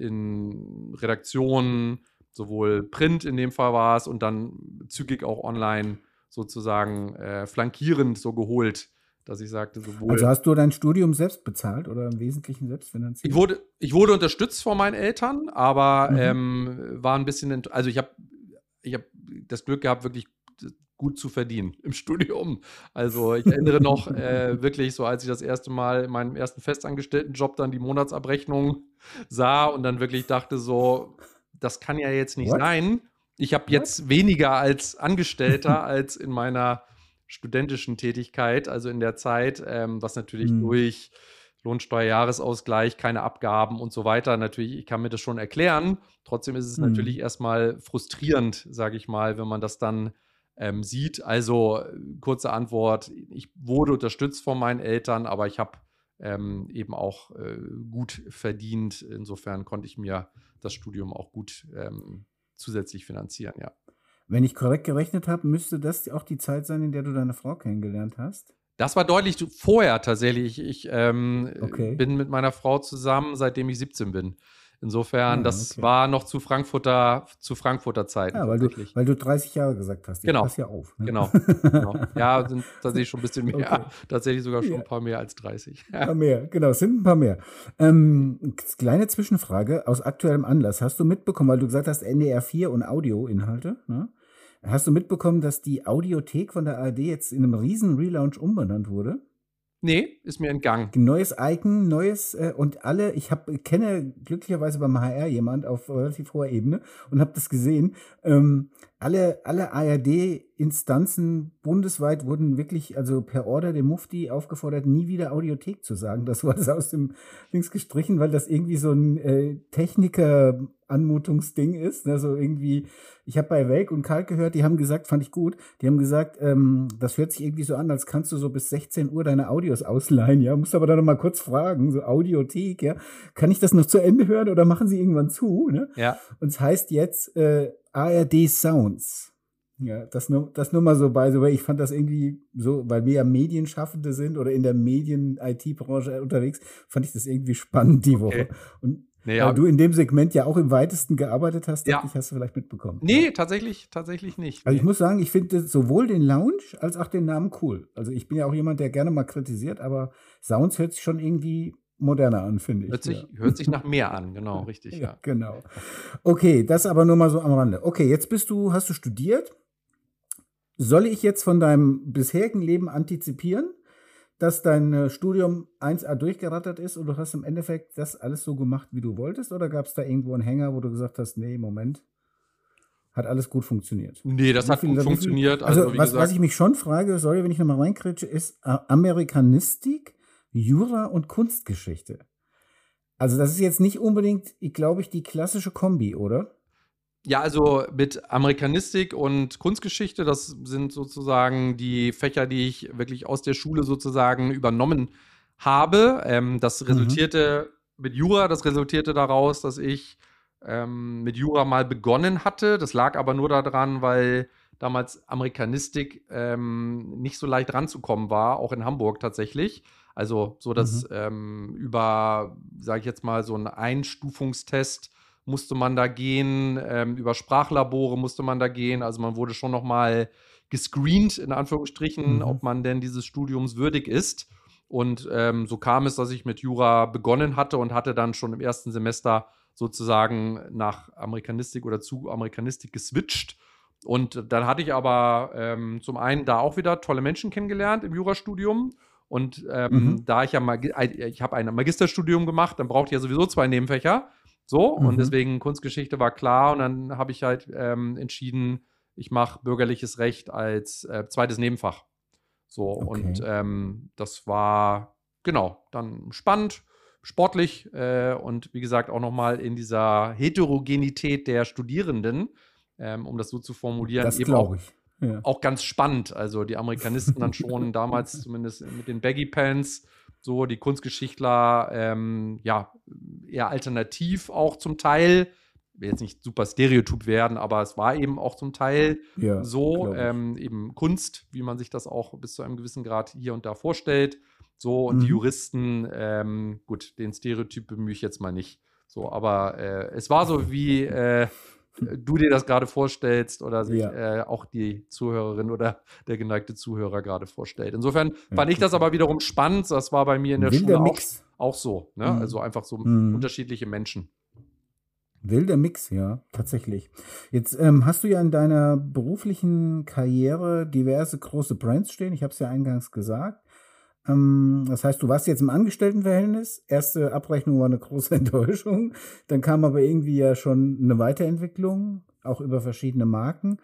in Redaktionen, sowohl Print in dem Fall war es und dann zügig auch online sozusagen äh, flankierend so geholt, dass ich sagte, sowohl... Also hast du dein Studium selbst bezahlt oder im Wesentlichen selbst finanziert? Ich wurde, ich wurde unterstützt von meinen Eltern, aber mhm. ähm, war ein bisschen... Also ich habe ich hab das Glück gehabt, wirklich gut zu verdienen im Studium. Also ich erinnere noch äh, wirklich so, als ich das erste Mal in meinem ersten festangestellten Job dann die Monatsabrechnung sah und dann wirklich dachte so, das kann ja jetzt nicht What? sein. Ich habe jetzt weniger als Angestellter als in meiner studentischen Tätigkeit, also in der Zeit, ähm, was natürlich mhm. durch Lohnsteuerjahresausgleich, keine Abgaben und so weiter, natürlich, ich kann mir das schon erklären. Trotzdem ist es mhm. natürlich erstmal frustrierend, sage ich mal, wenn man das dann ähm, sieht. Also kurze Antwort, ich wurde unterstützt von meinen Eltern, aber ich habe ähm, eben auch äh, gut verdient. Insofern konnte ich mir das Studium auch gut ähm, zusätzlich finanzieren, ja. Wenn ich korrekt gerechnet habe, müsste das auch die Zeit sein, in der du deine Frau kennengelernt hast? Das war deutlich vorher tatsächlich. Ich ähm, Okay. bin mit meiner Frau zusammen, seitdem ich siebzehn bin. Insofern, Ah, das okay. war noch zu Frankfurter, zu Frankfurter Zeiten Ja, weil du, tatsächlich. weil du dreißig Jahre gesagt hast. Ich Genau, pass ja auf. Ne? genau, genau. Ja, sind tatsächlich schon ein bisschen mehr. Okay. Tatsächlich sogar schon Ja. ein paar mehr als dreißig. Ein paar mehr, genau, es sind ein paar mehr. Ähm, kleine Zwischenfrage aus aktuellem Anlass. Hast du mitbekommen, weil du gesagt hast, N D R vier und Audioinhalte, ne? Hast du mitbekommen, dass die Audiothek von der A R D jetzt in einem riesen Relaunch umbenannt wurde? Nee, ist mir entgangen. Neues Icon, neues äh, und alle, ich hab, kenne glücklicherweise beim H R jemand auf relativ hoher Ebene und habe das gesehen. Ähm, alle, alle A R D-Instanzen bundesweit wurden wirklich, also per Order dem Mufti aufgefordert, nie wieder Audiothek zu sagen. Das wurde das aus dem Dings gestrichen, weil das irgendwie so ein äh, Techniker-Anmutungsding ist. Also irgendwie, ich habe bei Welk und Kalk gehört, die haben gesagt, fand ich gut, die haben gesagt, ähm, das hört sich irgendwie so an, als kannst du so bis sechzehn Uhr deine Audios ausleihen, ja, musst aber dann noch mal kurz fragen, so Audiothek, ja, kann ich das noch zu Ende hören oder machen sie irgendwann zu, ne? Ja. Und es heißt jetzt äh, A R D Sounds. Ja, das nur, das nur mal so bei, so, weil ich fand das irgendwie so, weil wir ja Medienschaffende sind oder in der Medien-I T-Branche unterwegs, fand ich das irgendwie spannend die Woche. Okay. Und Nee, weil ja. du in dem Segment ja auch im weitesten gearbeitet hast, dachte Ja. ich, hast du vielleicht mitbekommen. Nee, Ja. tatsächlich, tatsächlich nicht. Also Nee. ich muss sagen, ich finde sowohl den Lounge als auch den Namen cool. Also ich bin ja auch jemand, der gerne mal kritisiert, aber Sounds hört sich schon irgendwie moderner an, finde ich. Hört sich, ja. hört sich nach mehr an, genau, richtig, Ja, ja. genau. Okay, das aber nur mal so am Rande. Okay, jetzt bist du, hast du studiert. Soll ich jetzt von deinem bisherigen Leben antizipieren, dass dein äh, Studium eins A durchgerattert ist und du hast im Endeffekt das alles so gemacht, wie du wolltest? Oder gab es da irgendwo einen Hänger, wo du gesagt hast, nee, Moment, hat alles gut funktioniert? Nee, das Wie hat viel- gut wie viel- funktioniert. Also, Also, wie was, gesagt, was ich mich schon frage, sorry, wenn ich nochmal reinkritsche, ist äh, Amerikanistik, Jura und Kunstgeschichte. Also, das ist jetzt nicht unbedingt, ich glaube ich, die klassische Kombi, oder? ja, also mit Amerikanistik und Kunstgeschichte, das sind sozusagen die Fächer, die ich wirklich aus der Schule sozusagen übernommen habe. Ähm, das resultierte mit Jura, das resultierte daraus, dass ich ähm, mit Jura mal begonnen hatte. Das lag aber nur daran, weil damals Amerikanistik ähm, nicht so leicht ranzukommen war, auch in Hamburg tatsächlich. Also so, dass ähm, über, sage ich jetzt mal, so einen Einstufungstest musste man da gehen, ähm, über Sprachlabore musste man da gehen. Also man wurde schon noch mal gescreent, in Anführungsstrichen, Mhm. ob man denn dieses Studiums würdig ist. Und ähm, so kam es, dass ich mit Jura begonnen hatte und hatte dann schon im ersten Semester sozusagen nach Amerikanistik oder zu Amerikanistik geswitcht. Und dann hatte ich aber ähm, zum einen da auch wieder tolle Menschen kennengelernt im Jurastudium. Und ähm, Mhm. da ich ja Magi- ich habe ein Magisterstudium gemacht, dann brauchte ich ja sowieso zwei Nebenfächer. So, und Mhm. deswegen Kunstgeschichte war klar. Und dann habe ich halt ähm, entschieden, ich mache bürgerliches Recht als äh, zweites Nebenfach. So, Okay. und ähm, das war, genau, dann spannend, sportlich äh, und wie gesagt auch nochmal in dieser Heterogenität der Studierenden, ähm, um das so zu formulieren, Das eben auch glaube ich. Ja. auch ganz spannend. Also die Amerikanisten dann schon damals zumindest mit den Baggy Pants, so die Kunstgeschichtler, ähm, ja, eher alternativ auch zum Teil. Ich will jetzt nicht super Stereotyp werden, aber es war eben auch zum Teil Ja, so, glaub ich. ähm, eben Kunst, wie man sich das auch bis zu einem gewissen Grad hier und da vorstellt. So, und die Mhm. Juristen, ähm, gut, den Stereotyp bemühe ich jetzt mal nicht. So, aber äh, es war so, wie äh, du dir das gerade vorstellst oder sich Ja. äh, auch die Zuhörerin oder der geneigte Zuhörer gerade vorstellt. Insofern Ja, fand ich das okay. aber wiederum spannend. Das war bei mir in der Wilder Schule auch, Mix. auch so. Ne? Mhm. Also einfach so Mhm. unterschiedliche Menschen. Wilder Mix, ja, tatsächlich. Jetzt ähm, hast du ja in deiner beruflichen Karriere diverse große Brands stehen. Ich habe es ja eingangs gesagt. Ähm, das heißt, du warst jetzt im Angestelltenverhältnis. Erste Abrechnung war eine große Enttäuschung. Dann kam aber irgendwie ja schon eine Weiterentwicklung, auch über verschiedene Marken.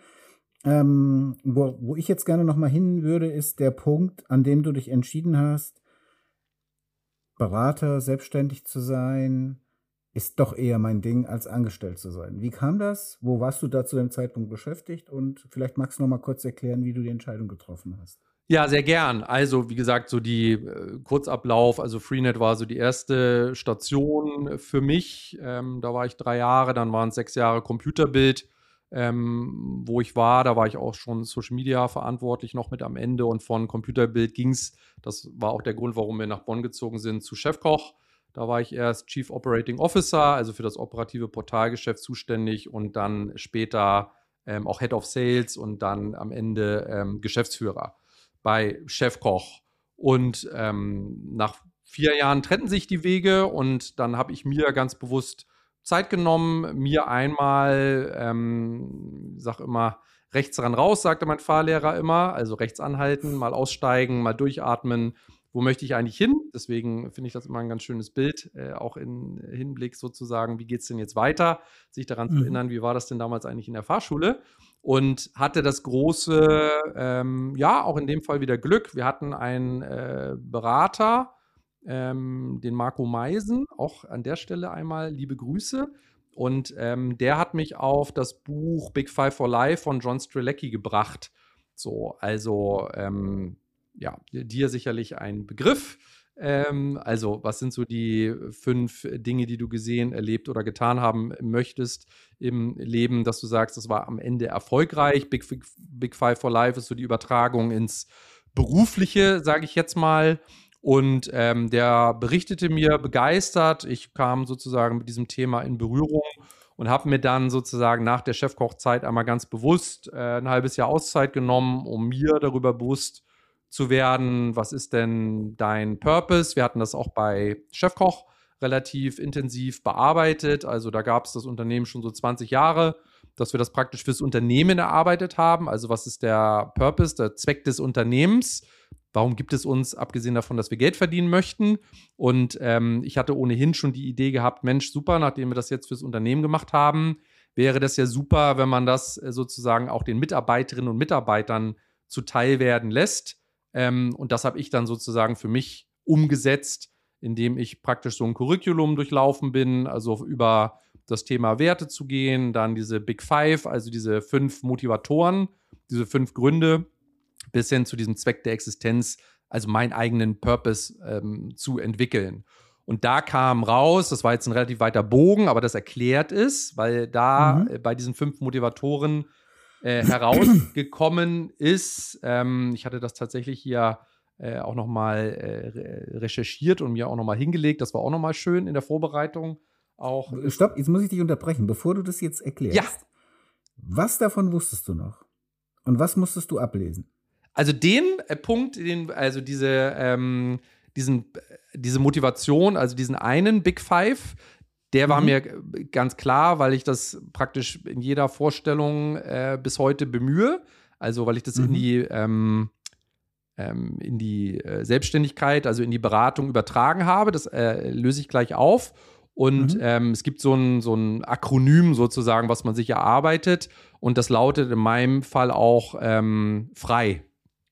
Ähm, wo, wo ich jetzt gerne noch mal hin würde, ist der Punkt, an dem du dich entschieden hast, Berater, selbstständig zu sein, ist doch eher mein Ding, als angestellt zu sein. Wie kam das? Wo warst du da zu dem Zeitpunkt beschäftigt? Und vielleicht magst du noch mal kurz erklären, wie du die Entscheidung getroffen hast. Ja, sehr gern. Also, wie gesagt, so die äh, Kurzablauf, also Freenet war so die erste Station für mich. Ähm, da war ich drei Jahre, dann waren es sechs Jahre Computerbild, ähm, wo ich war. Da war ich auch schon Social Media verantwortlich noch mit am Ende. Und von Computerbild ging es, das war auch der Grund, warum wir nach Bonn gezogen sind, zu Chefkoch. Da war ich erst Chief Operating Officer, also für das operative Portalgeschäft zuständig und dann später ähm, auch Head of Sales und dann am Ende ähm, Geschäftsführer bei Chefkoch. Und ähm, nach vier Jahren trennten sich die Wege und dann habe ich mir ganz bewusst Zeit genommen, mir einmal, ähm, sag immer, rechts ran raus, sagte mein Fahrlehrer immer, also rechts anhalten, mal aussteigen, mal durchatmen. Wo möchte ich eigentlich hin? Deswegen finde ich das immer ein ganz schönes Bild, äh, auch im Hinblick sozusagen, wie geht es denn jetzt weiter? Sich daran mhm. zu erinnern, wie war das denn damals eigentlich in der Fahrschule? Und hatte das große, ähm, ja, auch in dem Fall wieder Glück. Wir hatten einen äh, Berater, ähm, den Marco Meisen, auch an der Stelle einmal liebe Grüße. Und ähm, der hat mich auf das Buch Big Five for Life von John Strzelecki gebracht. So, also, ähm, ja, dir sicherlich ein Begriff. Ähm, also, was sind so die fünf Dinge, die du gesehen, erlebt oder getan haben möchtest im Leben, dass du sagst, das war am Ende erfolgreich? Big, Big, Big Five for Life ist so die Übertragung ins Berufliche, sage ich jetzt mal. Und ähm, der berichtete mir begeistert. Ich kam sozusagen mit diesem Thema in Berührung und habe mir dann sozusagen nach der Chefkochzeit einmal ganz bewusst äh, ein halbes Jahr Auszeit genommen, um mir darüber bewusst zu werden, was ist denn dein Purpose? Wir hatten das auch bei Chefkoch relativ intensiv bearbeitet. Also da gab es das Unternehmen schon so zwanzig Jahre, dass wir das praktisch fürs Unternehmen erarbeitet haben. Also was ist der Purpose, der Zweck des Unternehmens? Warum gibt es uns, abgesehen davon, dass wir Geld verdienen möchten? Und ähm, ich hatte ohnehin schon die Idee gehabt, Mensch, super, nachdem wir das jetzt fürs Unternehmen gemacht haben, wäre das ja super, wenn man das äh, sozusagen auch den Mitarbeiterinnen und Mitarbeitern zuteil werden lässt. Ähm, und das habe ich dann sozusagen für mich umgesetzt, indem ich praktisch so ein Curriculum durchlaufen bin, also über das Thema Werte zu gehen, dann diese Big Five, also diese fünf Motivatoren, diese fünf Gründe, bis hin zu diesem Zweck der Existenz, also meinen eigenen Purpose ähm, zu entwickeln. Und da kam raus, das war jetzt ein relativ weiter Bogen, aber das erklärt ist, weil da mhm. äh, bei diesen fünf Motivatoren Äh, herausgekommen ist. Ähm, ich hatte das tatsächlich hier äh, auch nochmal äh, recherchiert und mir auch nochmal hingelegt. Das war auch nochmal schön in der Vorbereitung. Auch. Stopp, jetzt muss ich dich unterbrechen, bevor du das jetzt erklärst. Ja. Was davon wusstest du noch? Und was musstest du ablesen? Also den äh, Punkt, den, also diese, ähm, diesen, diese Motivation, also diesen einen Big Five, der war mhm. mir ganz klar, weil ich das praktisch in jeder Vorstellung äh, bis heute bemühe. Also weil ich das mhm. in die, ähm, ähm, in die äh, Selbstständigkeit, also in die Beratung übertragen habe. Das äh, löse ich gleich auf. Und mhm. ähm, es gibt so ein, so ein Akronym sozusagen, was man sich erarbeitet. Und das lautet in meinem Fall auch ähm, frei.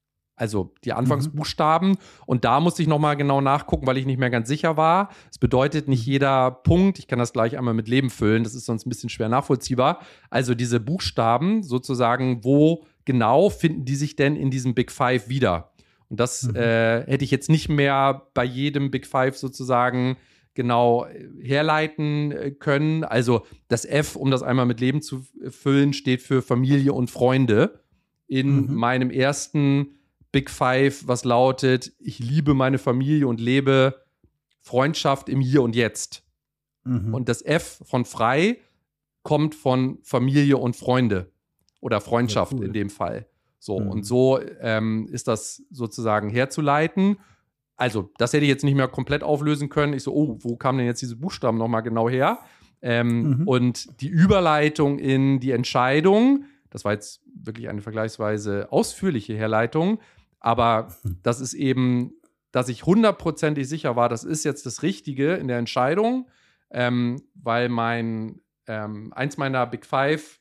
Also die Anfangsbuchstaben. Mhm. Und da musste ich nochmal genau nachgucken, weil ich nicht mehr ganz sicher war. Es bedeutet nicht jeder Punkt, ich kann das gleich einmal mit Leben füllen, das ist sonst ein bisschen schwer nachvollziehbar. Also diese Buchstaben sozusagen, wo genau finden die sich denn in diesem Big Five wieder? Und das mhm. äh, hätte ich jetzt nicht mehr bei jedem Big Five sozusagen genau herleiten können. Also das F, um das einmal mit Leben zu füllen, steht für Familie und Freunde. In mhm. meinem ersten Big Five, was lautet, ich liebe meine Familie und lebe Freundschaft im Hier und Jetzt. Mhm. Und das F von frei kommt von Familie und Freunde oder Freundschaft ja, cool. in dem Fall. So, mhm. und so ähm, ist das sozusagen herzuleiten. Also, das hätte ich jetzt nicht mehr komplett auflösen können. Ich so, oh, wo kamen denn jetzt diese Buchstaben nochmal genau her? Ähm, mhm. Und die Überleitung in die Entscheidung, das war jetzt wirklich eine vergleichsweise ausführliche Herleitung, aber das ist eben, dass ich hundertprozentig sicher war, das ist jetzt das Richtige in der Entscheidung, ähm, weil mein, ähm, eins meiner Big Five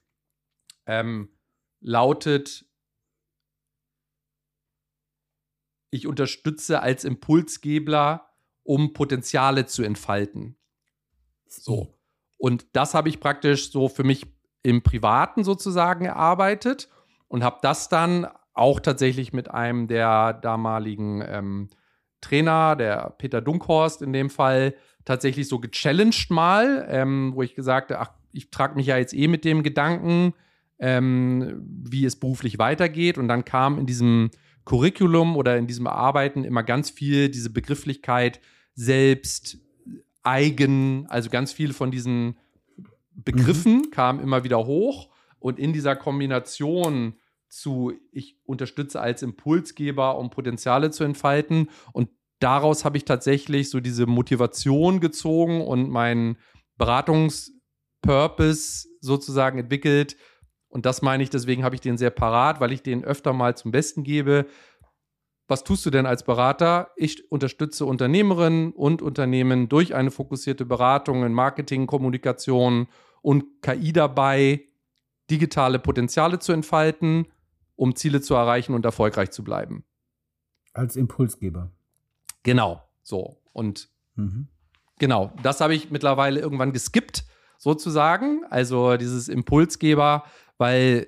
ähm, lautet, ich unterstütze als Impulsgeber, um Potenziale zu entfalten. So. Und das habe ich praktisch so für mich im Privaten sozusagen erarbeitet und habe das dann auch tatsächlich mit einem der damaligen ähm, Trainer, der Peter Dunkhorst in dem Fall, tatsächlich so gechallenged mal, ähm, wo ich gesagt habe, ach, ich trage mich ja jetzt eh mit dem Gedanken, ähm, wie es beruflich weitergeht. Und dann kam in diesem Curriculum oder in diesem Arbeiten immer ganz viel diese Begrifflichkeit selbst, eigen, also ganz viel von diesen Begriffen mhm. kam immer wieder hoch. Und in dieser Kombination zu, ich unterstütze als Impulsgeber, um Potenziale zu entfalten. Und daraus habe ich tatsächlich so diese Motivation gezogen und meinen Beratungspurpose sozusagen entwickelt. Und das meine ich, deswegen habe ich den sehr parat, weil ich den öfter mal zum Besten gebe. Was tust du denn als Berater? Ich unterstütze Unternehmerinnen und Unternehmen durch eine fokussierte Beratung in Marketing, Kommunikation und K I dabei, digitale Potenziale zu entfalten, um Ziele zu erreichen und erfolgreich zu bleiben. Als Impulsgeber. Genau, so. Und mhm. genau, das habe ich mittlerweile irgendwann geskippt, sozusagen. Also dieses Impulsgeber, weil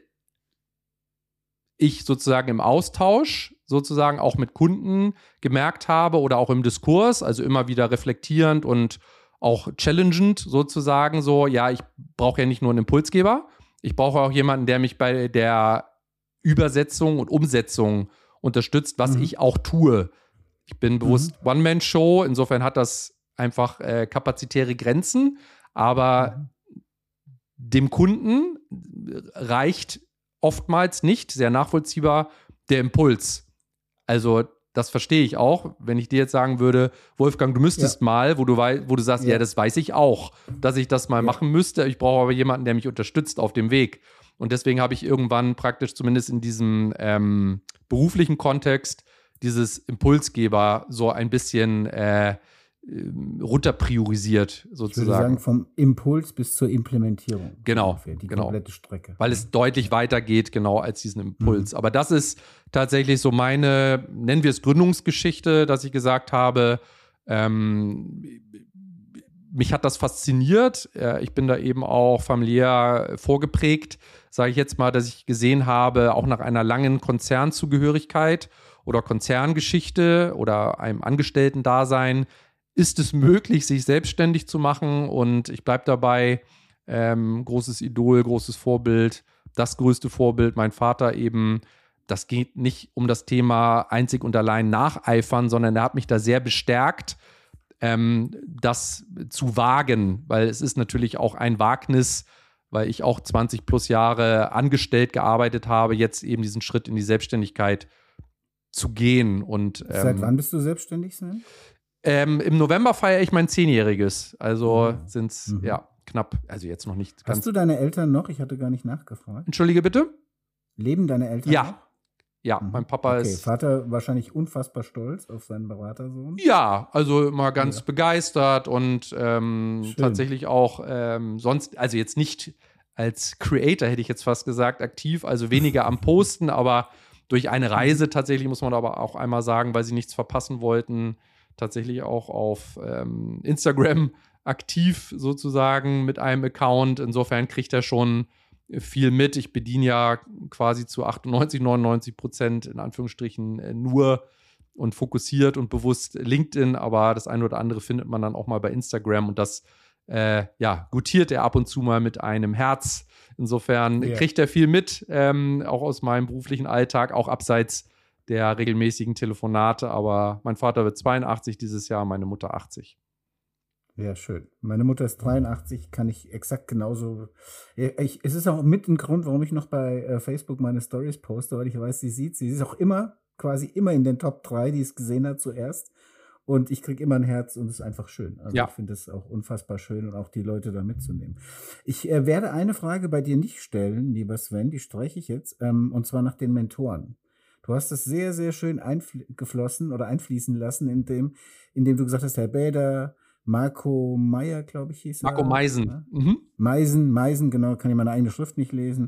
ich sozusagen im Austausch, sozusagen auch mit Kunden gemerkt habe oder auch im Diskurs, also immer wieder reflektierend und auch challengend sozusagen so, ja, ich brauche ja nicht nur einen Impulsgeber, ich brauche auch jemanden, der mich bei der Übersetzung und Umsetzung unterstützt, was mhm. ich auch tue. Ich bin bewusst mhm. One-Man-Show, insofern hat das einfach äh, kapazitäre Grenzen, aber mhm. dem Kunden reicht oftmals nicht, sehr nachvollziehbar, der Impuls. Also das verstehe ich auch, wenn ich dir jetzt sagen würde, Wolfgang, du müsstest ja. mal, wo du, wei- wo du sagst, ja. ja, das weiß ich auch, dass ich das mal ja. machen müsste. Ich brauche aber jemanden, der mich unterstützt auf dem Weg. Und deswegen habe ich irgendwann praktisch zumindest in diesem ähm, beruflichen Kontext dieses Impulsgeber so ein bisschen äh, runter priorisiert, sozusagen. Ich würde sagen, vom Impuls bis zur Implementierung. Genau, ungefähr, die genau. komplette Strecke. Weil es deutlich weiter geht, genau, als diesen Impuls. Mhm. Aber das ist tatsächlich so meine, nennen wir es Gründungsgeschichte, dass ich gesagt habe, ähm, mich hat das fasziniert. Ich bin da eben auch familiär vorgeprägt, sage ich jetzt mal, dass ich gesehen habe, auch nach einer langen Konzernzugehörigkeit oder Konzerngeschichte oder einem Angestellten-Dasein, ist es möglich, sich selbstständig zu machen, und ich bleibe dabei, ähm, großes Idol, großes Vorbild, das größte Vorbild, mein Vater eben. Das geht nicht um das Thema einzig und allein nacheifern, sondern er hat mich da sehr bestärkt, ähm, das zu wagen, weil es ist natürlich auch ein Wagnis, weil ich auch zwanzig plus Jahre angestellt gearbeitet habe, jetzt eben diesen Schritt in die Selbstständigkeit zu gehen. Und, ähm, seit wann bist du selbstständig, Sven? Ähm, Im November feiere ich mein Zehnjähriges. Also mhm. sind es, mhm. ja, knapp, also jetzt noch nicht ganz. Hast du deine Eltern noch? Ich hatte gar nicht nachgefragt. Entschuldige bitte? Leben deine Eltern ja. noch? Ja, mhm. mein Papa okay. ist. Okay, Vater wahrscheinlich unfassbar stolz auf seinen Beratersohn. Ja, also immer ganz ja. begeistert und ähm, tatsächlich auch ähm, sonst, also jetzt nicht als Creator, hätte ich jetzt fast gesagt, aktiv, also weniger am Posten, aber durch eine Reise tatsächlich, muss man aber auch einmal sagen, weil sie nichts verpassen wollten, tatsächlich auch auf ähm, Instagram aktiv sozusagen mit einem Account. Insofern kriegt er schon viel mit. Ich bediene ja quasi zu achtundneunzig, neunundneunzig Prozent in Anführungsstrichen nur und fokussiert und bewusst LinkedIn, aber das eine oder andere findet man dann auch mal bei Instagram, und das äh, ja, gutiert er ab und zu mal mit einem Herz. Insofern yeah. kriegt er viel mit, ähm, auch aus meinem beruflichen Alltag, auch abseits der regelmäßigen Telefonate, aber mein Vater wird zweiundachtzig dieses Jahr, meine Mutter achtzig. Ja, schön. Meine Mutter ist dreiundachtzig, kann ich exakt genauso. Ich, es ist auch mit ein Grund, warum ich noch bei äh, Facebook meine Stories poste, weil ich weiß, sie sieht, sie ist auch immer, quasi immer in den Top drei, die es gesehen hat zuerst. Und ich kriege immer ein Herz, und es ist einfach schön. Also ja. ich finde es auch unfassbar schön, und auch die Leute da mitzunehmen. Ich äh, werde eine Frage bei dir nicht stellen, lieber Sven, die streiche ich jetzt, ähm, und zwar nach den Mentoren. Du hast das sehr, sehr schön eingeflossen oder einfließen lassen, indem, indem du gesagt hast, Herr Bäder, Marco Meyer, glaube ich, hieß er. Marco Meisen. Ja? Mhm. Meisen, Meisen, genau, kann ich meine eigene Schrift nicht lesen.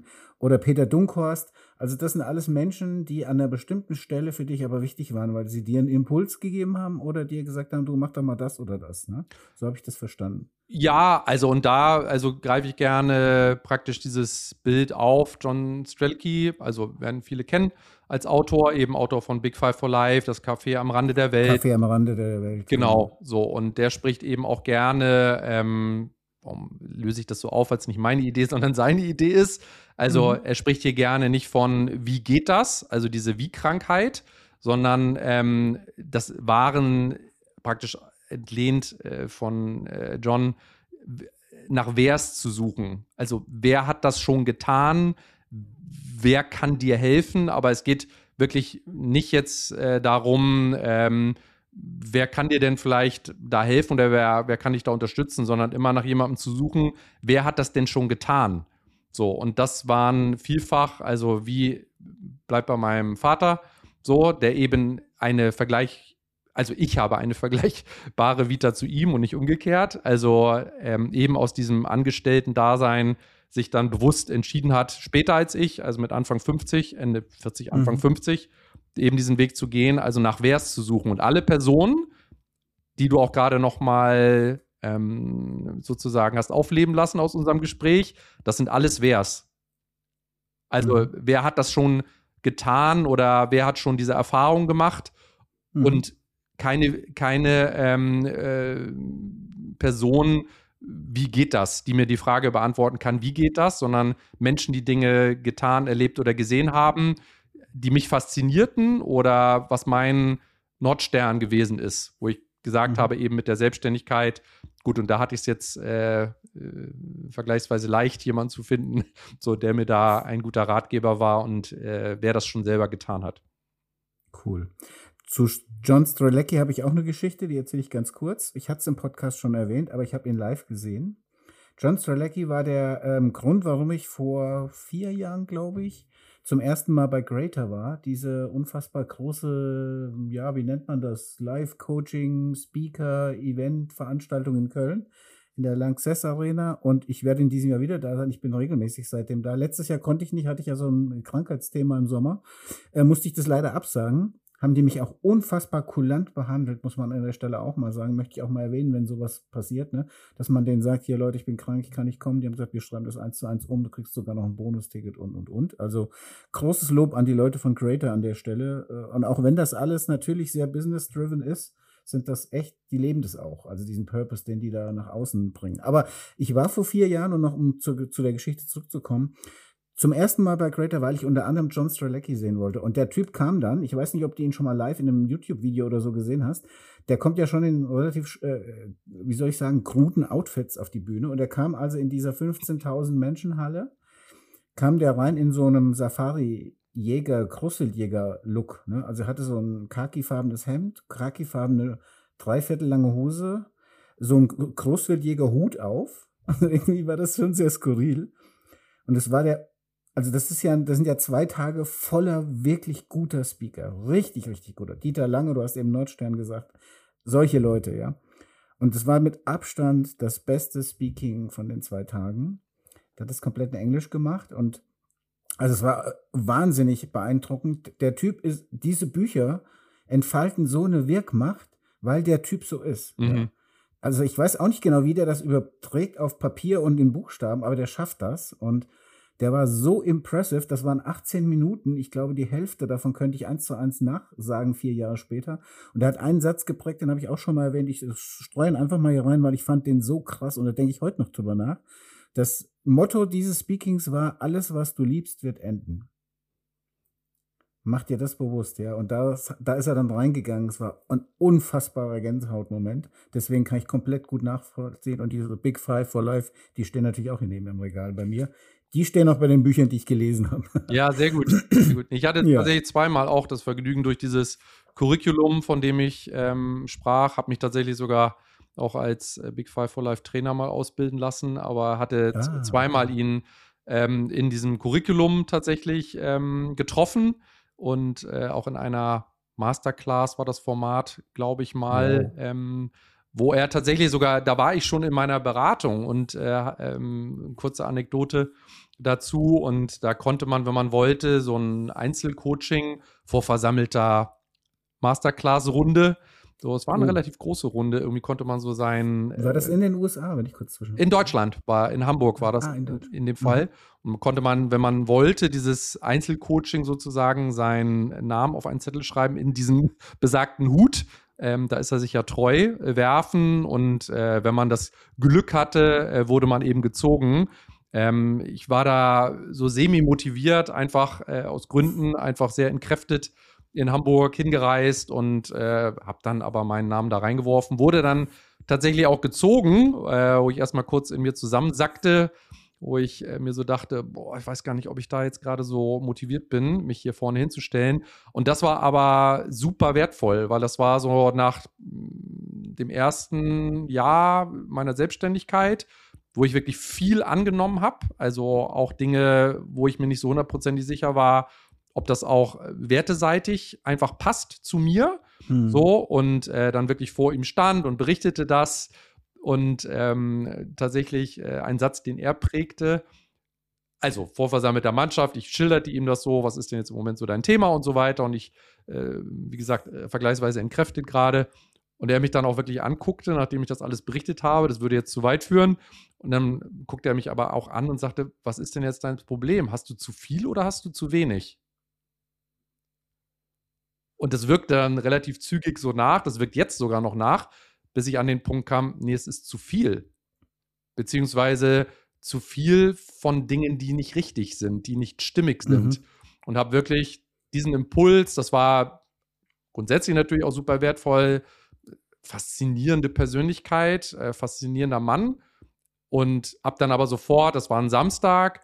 Oder Peter Dunkhorst. Also das sind alles Menschen, die an einer bestimmten Stelle für dich aber wichtig waren, weil sie dir einen Impuls gegeben haben oder dir gesagt haben, du mach doch mal das oder das. Ne? So habe ich das verstanden. Ja, also und da also greife ich gerne praktisch dieses Bild auf. John Strelke, also werden viele kennen als Autor, eben Autor von Big Five for Life, das Café am Rande der Welt. Café am Rande der Welt. Genau, so. Und der spricht eben auch gerne, ähm, warum löse ich das so auf, weil es nicht meine Idee, sondern seine Idee ist. Also Mhm. er spricht hier gerne nicht von, wie geht das, also diese Wie-Krankheit, sondern ähm, das waren praktisch entlehnt äh, von äh, John, w- nach wer's zu suchen. Also wer hat das schon getan, wer kann dir helfen, aber es geht wirklich nicht jetzt äh, darum, ähm, wer kann dir denn vielleicht da helfen oder wer, wer kann dich da unterstützen, sondern immer nach jemandem zu suchen, wer hat das denn schon getan? So, und das waren vielfach, also wie bleibt bei meinem Vater so, der eben eine Vergleich, also ich habe eine vergleichbare Vita zu ihm und nicht umgekehrt, also ähm, eben aus diesem Angestellten-Dasein sich dann bewusst entschieden hat, später als ich, also mit Anfang fünfzig, Ende vierzig, Anfang Mhm. fünfzig, eben diesen Weg zu gehen, also nach Wers zu suchen. Und alle Personen, die du auch gerade noch mal ähm, sozusagen hast aufleben lassen aus unserem Gespräch, das sind alles Wers. Also Mhm. wer hat das schon getan oder wer hat schon diese Erfahrung gemacht? Mhm. Und keine, keine ähm, äh, Person, wie geht das, die mir die Frage beantworten kann, wie geht das, sondern Menschen, die Dinge getan, erlebt oder gesehen haben, die mich faszinierten oder was mein Nordstern gewesen ist, wo ich gesagt Mhm. habe, eben mit der Selbstständigkeit, gut, und da hatte ich es jetzt äh, äh, vergleichsweise leicht, jemanden zu finden, so der mir da ein guter Ratgeber war und äh, wer das schon selber getan hat. Cool. Zu John Strzelecki habe ich auch eine Geschichte, die erzähle ich ganz kurz. Ich hatte es im Podcast schon erwähnt, aber ich habe ihn live gesehen. John Strzelecki war der ähm, Grund, warum ich vor vier Jahren, glaube ich, zum ersten Mal bei Greater war. Diese unfassbar große, ja, wie nennt man das? Live-Coaching, Speaker, Event-Veranstaltung in Köln in der Lanxess Arena. Und ich werde in diesem Jahr wieder da sein. Ich bin regelmäßig seitdem da. Letztes Jahr konnte ich nicht, hatte ich ja so ein Krankheitsthema im Sommer. Äh, musste ich das leider absagen. Haben die mich auch unfassbar kulant behandelt, muss man an der Stelle auch mal sagen. Möchte ich auch mal erwähnen, wenn sowas passiert, ne? Dass man denen sagt, hier Leute, ich bin krank, ich kann nicht kommen. Die haben gesagt, wir schreiben das eins zu eins um, du kriegst sogar noch ein Bonusticket und, und, und. Also großes Lob an die Leute von Greater an der Stelle. Und auch wenn das alles natürlich sehr business-driven ist, sind das echt, die leben das auch. Also diesen Purpose, den die da nach außen bringen. Aber ich war vor vier Jahren, und noch um zu, zu der Geschichte zurückzukommen, zum ersten Mal bei Greater, weil ich unter anderem John Strzelecki sehen wollte. Und der Typ kam dann, ich weiß nicht, ob du ihn schon mal live in einem YouTube-Video oder so gesehen hast, der kommt ja schon in relativ, äh, wie soll ich sagen, kruden Outfits auf die Bühne. Und er kam also in dieser fünfzehntausend Menschen-Halle, kam der rein in so einem Safari-Jäger, Krusseljäger-Look. Ne? Also er hatte so ein khakifarbenes Hemd, khakifarbene dreiviertel lange Hose, so ein Krusseljäger-Hut auf. Also irgendwie war das schon sehr skurril. Und es war der Also das ist ja, das sind ja zwei Tage voller wirklich guter Speaker. Richtig, richtig guter. Dieter Lange, du hast eben Nordstern gesagt. Solche Leute, ja. Und es war mit Abstand das beste Speaking von den zwei Tagen. Der hat das komplett in Englisch gemacht und also es war wahnsinnig beeindruckend. Der Typ ist, diese Bücher entfalten so eine Wirkmacht, weil der Typ so ist. Mhm. Ja. Also ich weiß auch nicht genau, wie der das überträgt auf Papier und in Buchstaben, aber der schafft das und der war so impressive, das waren achtzehn Minuten. Ich glaube, die Hälfte davon könnte ich eins zu eins nachsagen, vier Jahre später. Und er hat einen Satz geprägt, den habe ich auch schon mal erwähnt. Ich streue ihn einfach mal hier rein, weil ich fand den so krass und da denke ich heute noch drüber nach. Das Motto dieses Speakings war, alles, was du liebst, wird enden. Mach dir das bewusst, ja. Und da, da ist er dann reingegangen. Es war ein unfassbarer Gänsehautmoment. Deswegen kann ich komplett gut nachvollziehen. Und diese Big Five for Life, die stehen natürlich auch hier neben im Regal bei mir. Die stehen auch bei den Büchern, die ich gelesen habe. Ja, sehr gut. Sehr gut. Ich hatte Ja. tatsächlich zweimal auch das Vergnügen durch dieses Curriculum, von dem ich ähm, sprach, habe mich tatsächlich sogar auch als äh, Big Five for Life Trainer mal ausbilden lassen, aber hatte Ah, z- zweimal okay. ihn ähm, in diesem Curriculum tatsächlich ähm, getroffen und äh, auch in einer Masterclass war das Format, glaube ich mal, Wow. ähm, wo er tatsächlich sogar, da war ich schon in meiner Beratung und äh, ähm, kurze Anekdote dazu und da konnte man, wenn man wollte, so ein Einzelcoaching vor versammelter Masterclass-Runde, so, es war eine Oh. relativ große Runde, irgendwie konnte man so sein. War das äh, in den U S A, wenn ich kurz zwischen? In Deutschland, war in Hamburg war das Ah, in in, Deutschland. in dem Fall. Mhm. Und konnte man, wenn man wollte, dieses Einzelcoaching sozusagen seinen Namen auf einen Zettel schreiben in diesem besagten Hut. Ähm, da ist er sich ja treu, äh, werfen und äh, wenn man das Glück hatte, äh, wurde man eben gezogen. Ähm, ich war da so semi-motiviert, einfach äh, aus Gründen, einfach sehr entkräftet in Hamburg hingereist und äh, habe dann aber meinen Namen da reingeworfen, wurde dann tatsächlich auch gezogen, äh, wo ich erstmal kurz in mir zusammensackte, wo ich äh, mir so dachte, boah, ich weiß gar nicht, ob ich da jetzt gerade so motiviert bin, mich hier vorne hinzustellen. Und das war aber super wertvoll, weil das war so nach mm, dem ersten Jahr meiner Selbstständigkeit, wo ich wirklich viel angenommen habe, also auch Dinge, wo ich mir nicht so hundertprozentig sicher war, ob das auch werteseitig einfach passt zu mir. Hm. So, und äh, dann wirklich vor ihm stand und berichtete das. Und ähm, tatsächlich äh, ein Satz, den er prägte, also vor versammelter Mannschaft, ich schilderte ihm das so, was ist denn jetzt im Moment so dein Thema und so weiter. Und ich, äh, wie gesagt, äh, vergleichsweise entkräftet gerade. Und er mich dann auch wirklich anguckte, nachdem ich das alles berichtet habe, das würde jetzt zu weit führen. Und dann guckte er mich aber auch an und sagte, was ist denn jetzt dein Problem? Hast du zu viel oder hast du zu wenig? Und das wirkt dann relativ zügig so nach, das wirkt jetzt sogar noch nach, bis ich an den Punkt kam, nee, es ist zu viel. Beziehungsweise zu viel von Dingen, die nicht richtig sind, die nicht stimmig sind. Mhm. Und habe wirklich diesen Impuls, das war grundsätzlich natürlich auch super wertvoll, faszinierende Persönlichkeit, äh, faszinierender Mann. Und habe dann aber sofort, das war ein Samstag,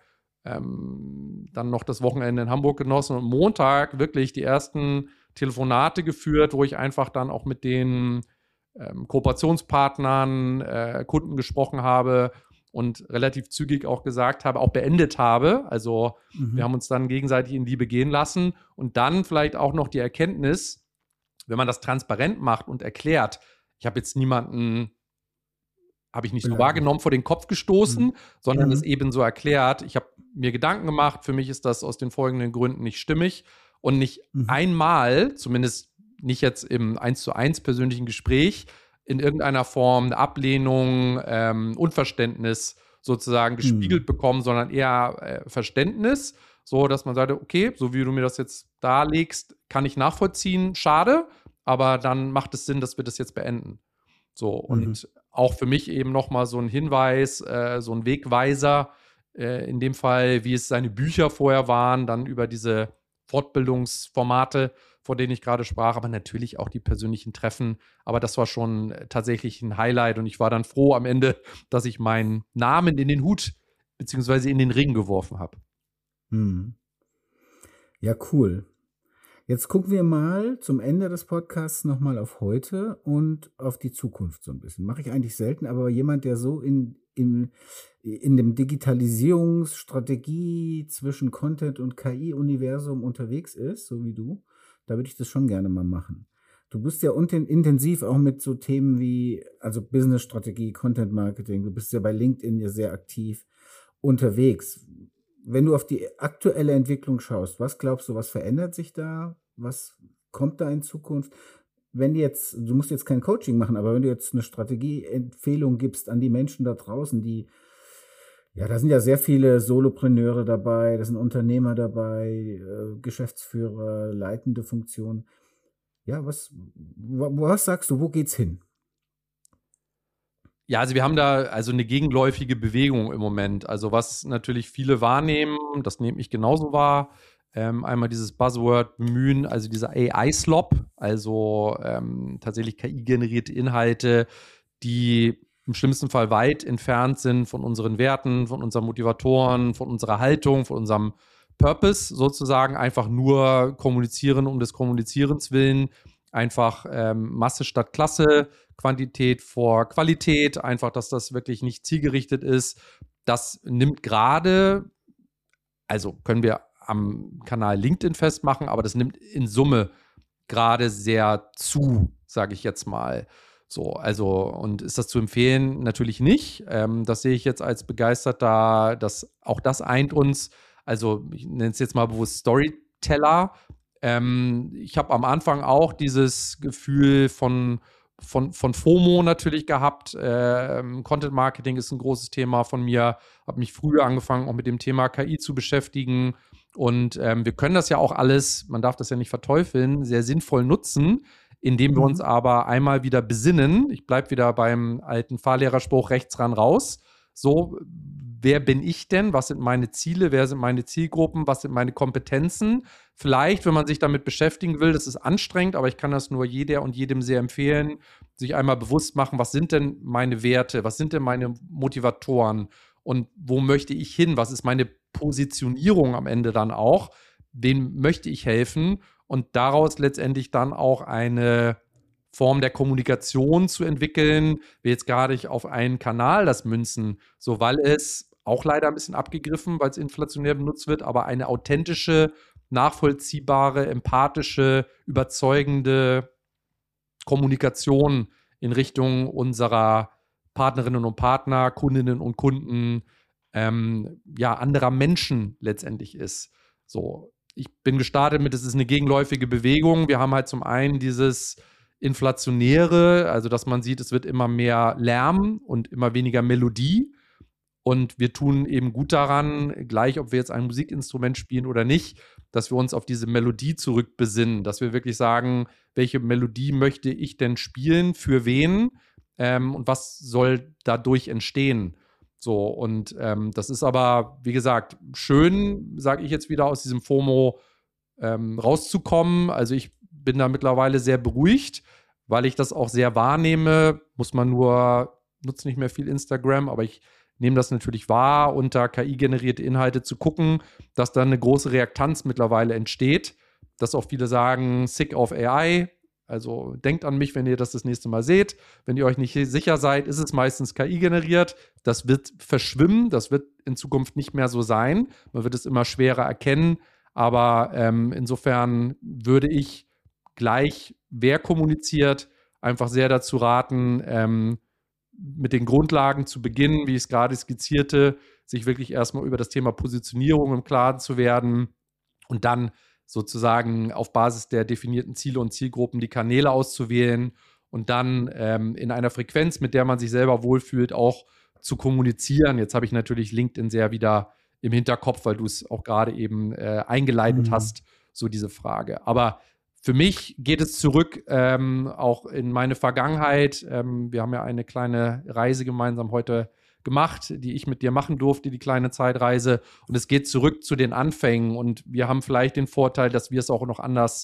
ähm, dann noch das Wochenende in Hamburg genossen und Montag wirklich die ersten Telefonate geführt, wo ich einfach dann auch mit den ähm, Kooperationspartnern, äh, Kunden gesprochen habe und relativ zügig auch gesagt habe, auch beendet habe. Also Mhm. wir haben uns dann gegenseitig in Liebe gehen lassen und dann vielleicht auch noch die Erkenntnis, wenn man das transparent macht und erklärt, ich habe jetzt niemanden, habe ich nicht so Beleidigt. wahrgenommen, vor den Kopf gestoßen, Mhm. sondern Mhm. es eben so erklärt. Ich habe mir Gedanken gemacht, für mich ist das aus den folgenden Gründen nicht stimmig und nicht Mhm. einmal, zumindest nicht jetzt im eins zu eins persönlichen Gespräch, in irgendeiner Form eine Ablehnung, ähm, Unverständnis sozusagen gespiegelt Mhm. bekommen, sondern eher äh, Verständnis, so dass man sagt, okay, so wie du mir das jetzt darlegst, kann ich nachvollziehen, schade, aber dann macht es Sinn, dass wir das jetzt beenden. So, und auch für mich eben nochmal so ein Hinweis, äh, so ein Wegweiser, äh, in dem Fall, wie es seine Bücher vorher waren, dann über diese Fortbildungsformate, von denen ich gerade sprach, aber natürlich auch die persönlichen Treffen. Aber das war schon äh, tatsächlich ein Highlight und ich war dann froh am Ende, dass ich meinen Namen in den Hut beziehungsweise in den Ring geworfen habe. Hm. Ja, cool. Jetzt gucken wir mal zum Ende des Podcasts nochmal auf heute und auf die Zukunft so ein bisschen. Mache ich eigentlich selten, aber jemand, der so in, in, in dem Digitalisierungsstrategie zwischen Content und K I-Universum unterwegs ist, so wie du, da würde ich das schon gerne mal machen. Du bist ja unten intensiv auch mit so Themen wie, also Business-Strategie, Content-Marketing, du bist ja bei LinkedIn ja sehr aktiv unterwegs. Wenn du auf die aktuelle Entwicklung schaust, was glaubst du, was verändert sich da? Was kommt da in Zukunft? Wenn du jetzt, du musst jetzt kein Coaching machen, aber wenn du jetzt eine Strategieempfehlung gibst an die Menschen da draußen, die, ja, da sind ja sehr viele Solopreneure dabei, da sind Unternehmer dabei, äh, Geschäftsführer, leitende Funktionen. Ja, was, wo, was sagst du, wo geht's hin? Ja, also wir haben da also eine gegenläufige Bewegung im Moment. Also was natürlich viele wahrnehmen, das nehme ich genauso wahr. Ähm, einmal dieses Buzzword bemühen, also dieser A I-Slop, also ähm, tatsächlich K I-generierte Inhalte, die im schlimmsten Fall weit entfernt sind von unseren Werten, von unseren Motivatoren, von unserer Haltung, von unserem Purpose sozusagen, einfach nur kommunizieren um des Kommunizierens willen, einfach ähm, Masse statt Klasse, Quantität vor Qualität, einfach, dass das wirklich nicht zielgerichtet ist. Das nimmt gerade, also können wir am Kanal LinkedIn festmachen, aber das nimmt in Summe gerade sehr zu, sage ich jetzt mal. So, also, und ist das zu empfehlen? Natürlich nicht. Ähm, das sehe ich jetzt als Begeisterter, dass auch das eint uns. Also, ich nenne es jetzt mal bewusst Storyteller. Ähm, ich habe am Anfang auch dieses Gefühl von, von, von FOMO natürlich gehabt. Ähm, Content Marketing ist ein großes Thema von mir. Habe mich früher angefangen, auch mit dem Thema K I zu beschäftigen. Und ähm, wir können das ja auch alles, man darf das ja nicht verteufeln, sehr sinnvoll nutzen, indem wir Mhm. uns aber einmal wieder besinnen. Ich bleibe wieder beim alten Fahrlehrerspruch rechts ran raus. So, wer bin ich denn? Was sind meine Ziele? Wer sind meine Zielgruppen? Was sind meine Kompetenzen? Vielleicht, wenn man sich damit beschäftigen will, das ist anstrengend, aber ich kann das nur jeder und jedem sehr empfehlen, sich einmal bewusst machen, was sind denn meine Werte? Was sind denn meine Motivatoren? Und wo möchte ich hin? Was ist meine Positionierung am Ende dann auch? Wem möchte ich helfen? Und daraus letztendlich dann auch eine Form der Kommunikation zu entwickeln, wir jetzt gar nicht auf einen Kanal das münzen, so weil es auch leider ein bisschen abgegriffen, weil es inflationär benutzt wird, aber eine authentische, nachvollziehbare, empathische, überzeugende Kommunikation in Richtung unserer Partnerinnen und Partner, Kundinnen und Kunden, ähm, ja, anderer Menschen letztendlich ist. So, ich bin gestartet mit, es ist eine gegenläufige Bewegung. Wir haben halt zum einen dieses Inflationäre, also dass man sieht, es wird immer mehr Lärm und immer weniger Melodie. Und wir tun eben gut daran, gleich ob wir jetzt ein Musikinstrument spielen oder nicht, dass wir uns auf diese Melodie zurückbesinnen, dass wir wirklich sagen, welche Melodie möchte ich denn spielen, für wen ähm, und was soll dadurch entstehen. So, und ähm, das ist aber, wie gesagt, schön, sage ich jetzt wieder, aus diesem FOMO ähm, rauszukommen. Also ich bin da mittlerweile sehr beruhigt, weil ich das auch sehr wahrnehme. Muss man nur, nutze nicht mehr viel Instagram, aber ich nehme das natürlich wahr, unter K I-generierte Inhalte zu gucken, dass dann eine große Reaktanz mittlerweile entsteht, dass auch viele sagen, sick of A I, also denkt an mich, wenn ihr das das nächste Mal seht. Wenn ihr euch nicht sicher seid, ist es meistens K I-generiert. Das wird verschwimmen, das wird in Zukunft nicht mehr so sein. Man wird es immer schwerer erkennen, aber ähm, insofern würde ich gleich, wer kommuniziert, einfach sehr dazu raten, ähm, mit den Grundlagen zu beginnen, wie ich es gerade skizzierte, sich wirklich erstmal über das Thema Positionierung im Klaren zu werden und dann sozusagen auf Basis der definierten Ziele und Zielgruppen die Kanäle auszuwählen und dann ähm, in einer Frequenz, mit der man sich selber wohlfühlt, auch zu kommunizieren. Jetzt habe ich natürlich LinkedIn sehr wieder im Hinterkopf, weil du es auch gerade eben äh, eingeleitet Mhm. hast, so diese Frage. Aber für mich geht es zurück ähm, auch in meine Vergangenheit. Ähm, wir haben ja eine kleine Reise gemeinsam heute gemacht, die ich mit dir machen durfte, die kleine Zeitreise. Und es geht zurück zu den Anfängen. Und wir haben vielleicht den Vorteil, dass wir es auch noch anders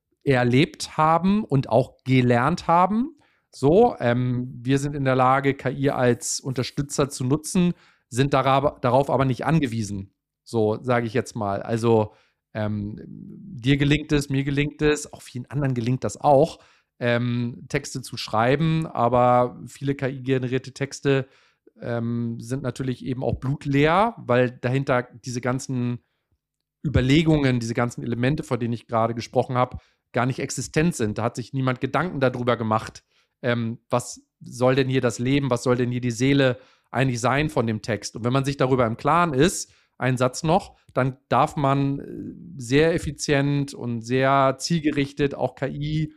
erlebt haben und auch gelernt haben. So, ähm, wir sind in der Lage, K I als Unterstützer zu nutzen, sind darauf, darauf aber nicht angewiesen. So sage ich jetzt mal. Also ähm, dir gelingt es, mir gelingt es, auch vielen anderen gelingt das auch, ähm, Texte zu schreiben, aber viele K I-generierte Texte ähm, sind natürlich eben auch blutleer, weil dahinter diese ganzen Überlegungen, diese ganzen Elemente, von denen ich gerade gesprochen habe, gar nicht existent sind. Da hat sich niemand Gedanken darüber gemacht, ähm, was soll denn hier das Leben, was soll denn hier die Seele eigentlich sein von dem Text. Und wenn man sich darüber im Klaren ist, ein Satz noch, dann darf man sehr effizient und sehr zielgerichtet auch K I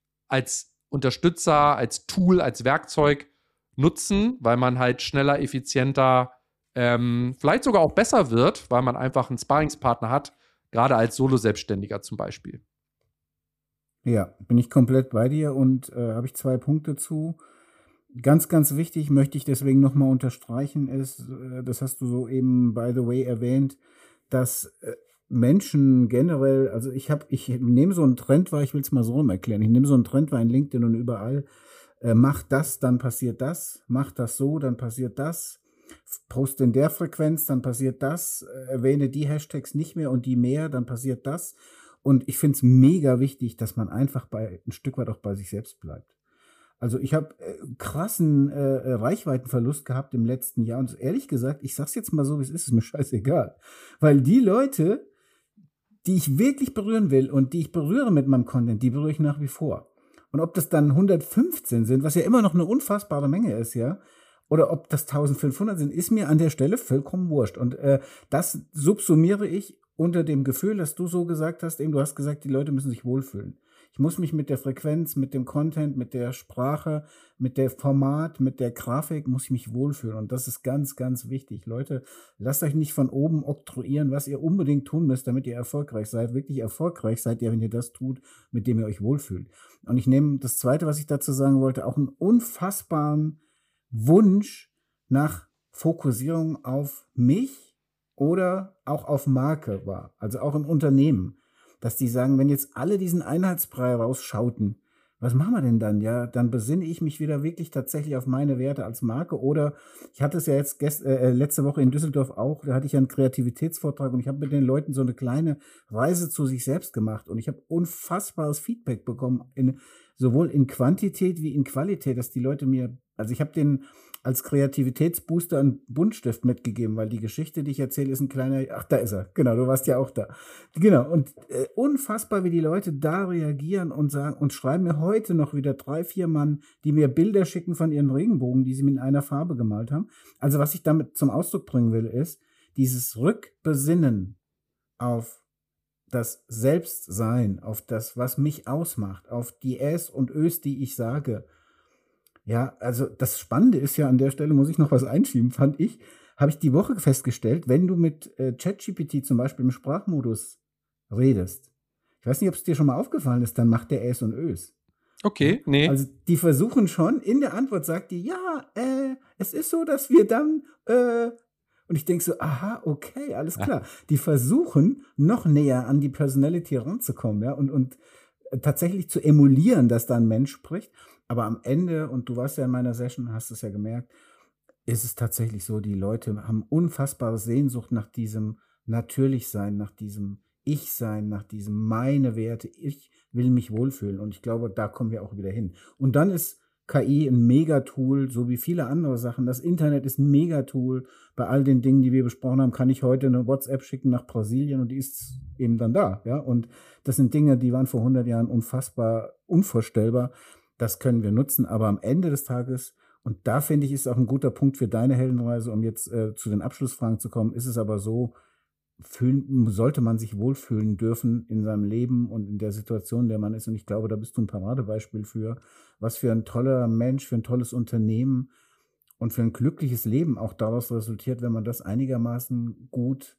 als Unterstützer, als Tool, als Werkzeug nutzen, weil man halt schneller, effizienter, ähm, vielleicht sogar auch besser wird, weil man einfach einen Sparringspartner hat, gerade als Solo-Selbstständiger zum Beispiel. Ja, bin ich komplett bei dir und äh, habe ich zwei Punkte zu. Ganz, ganz wichtig, möchte ich deswegen nochmal unterstreichen, ist, äh, das hast du so eben, by the way, erwähnt, dass äh, Menschen generell, also ich habe, ich nehme so einen Trend wahr, ich will es mal so rum erklären, ich nehme so einen Trend wahr in LinkedIn und überall, äh, mach das, dann passiert das, mach das so, dann passiert das, poste in der Frequenz, dann passiert das, äh, erwähne die Hashtags nicht mehr und die mehr, dann passiert das. Und ich finde es mega wichtig, dass man einfach bei ein Stück weit auch bei sich selbst bleibt. Also ich habe äh, krassen äh, Reichweitenverlust gehabt im letzten Jahr und ehrlich gesagt, ich sag's jetzt mal so, wie es ist, ist mir scheißegal. Weil die Leute, die ich wirklich berühren will und die ich berühre mit meinem Content, die berühre ich nach wie vor. Und ob das dann hundertfünfzehn sind, was ja immer noch eine unfassbare Menge ist, ja, oder ob das eintausendfünfhundert sind, ist mir an der Stelle vollkommen wurscht. Und äh, das subsumiere ich unter dem Gefühl, dass du so gesagt hast, eben du hast gesagt, die Leute müssen sich wohlfühlen. Ich muss mich mit der Frequenz, mit dem Content, mit der Sprache, mit der Format, mit der Grafik, muss ich mich wohlfühlen. Und das ist ganz, ganz wichtig. Leute, lasst euch nicht von oben oktroyieren, was ihr unbedingt tun müsst, damit ihr erfolgreich seid. Wirklich erfolgreich seid ihr, wenn ihr das tut, mit dem ihr euch wohlfühlt. Und ich nehme das Zweite, was ich dazu sagen wollte, auch einen unfassbaren Wunsch nach Fokussierung auf mich oder auch auf Marke war. Also auch im Unternehmen. Dass die sagen, wenn jetzt alle diesen Einheitsbrei rausschauten, was machen wir denn dann? Ja, dann besinne ich mich wieder wirklich tatsächlich auf meine Werte als Marke. Oder ich hatte es ja jetzt gest, äh, letzte Woche in Düsseldorf auch, da hatte ich ja einen Kreativitätsvortrag und ich habe mit den Leuten so eine kleine Reise zu sich selbst gemacht. Und ich habe unfassbares Feedback bekommen, in, sowohl in Quantität wie in Qualität, dass die Leute mir, also ich habe den als Kreativitätsbooster einen Buntstift mitgegeben, weil die Geschichte, die ich erzähle, ist ein kleiner, ach, da ist er, genau, du warst ja auch da. Genau, und äh, unfassbar, wie die Leute da reagieren und sagen, und schreiben mir heute noch wieder drei, vier Mann, die mir Bilder schicken von ihren Regenbogen, die sie mit einer Farbe gemalt haben. Also was ich damit zum Ausdruck bringen will, ist, dieses Rückbesinnen auf das Selbstsein, auf das, was mich ausmacht, auf die Äs und Ös, die ich sage. Ja, also das Spannende ist ja, an der Stelle muss ich noch was einschieben, fand ich, habe ich die Woche festgestellt, wenn du mit äh, ChatGPT zum Beispiel im Sprachmodus redest, ich weiß nicht, ob es dir schon mal aufgefallen ist, dann macht der Äs und Ös. Okay, nee. Also die versuchen schon, in der Antwort sagt die, ja, äh, es ist so, dass wir dann, äh, und ich denke so, aha, okay, alles klar. Ja. Die versuchen, noch näher an die Personality ranzukommen, ja, und, und tatsächlich zu emulieren, dass da ein Mensch spricht. Aber am Ende, und du warst ja in meiner Session, hast es ja gemerkt, ist es tatsächlich so, die Leute haben unfassbare Sehnsucht nach diesem Natürlichsein, nach diesem Ich-Sein, nach diesem meine Werte. Ich will mich wohlfühlen. Und ich glaube, da kommen wir auch wieder hin. Und dann ist K I ein Megatool, so wie viele andere Sachen. Das Internet ist ein Megatool. Bei all den Dingen, die wir besprochen haben, kann ich heute eine WhatsApp schicken nach Brasilien und die ist eben dann da. Ja? Und das sind Dinge, die waren vor hundert Jahren unfassbar unvorstellbar. Das können wir nutzen, aber am Ende des Tages, und da finde ich, ist auch ein guter Punkt für deine Heldenreise, um jetzt äh, zu den Abschlussfragen zu kommen, ist es aber so, fühlen, sollte man sich wohlfühlen dürfen in seinem Leben und in der Situation, in der man ist. Und ich glaube, da bist du ein Paradebeispiel für, was für ein toller Mensch, für ein tolles Unternehmen und für ein glückliches Leben auch daraus resultiert, wenn man das einigermaßen gut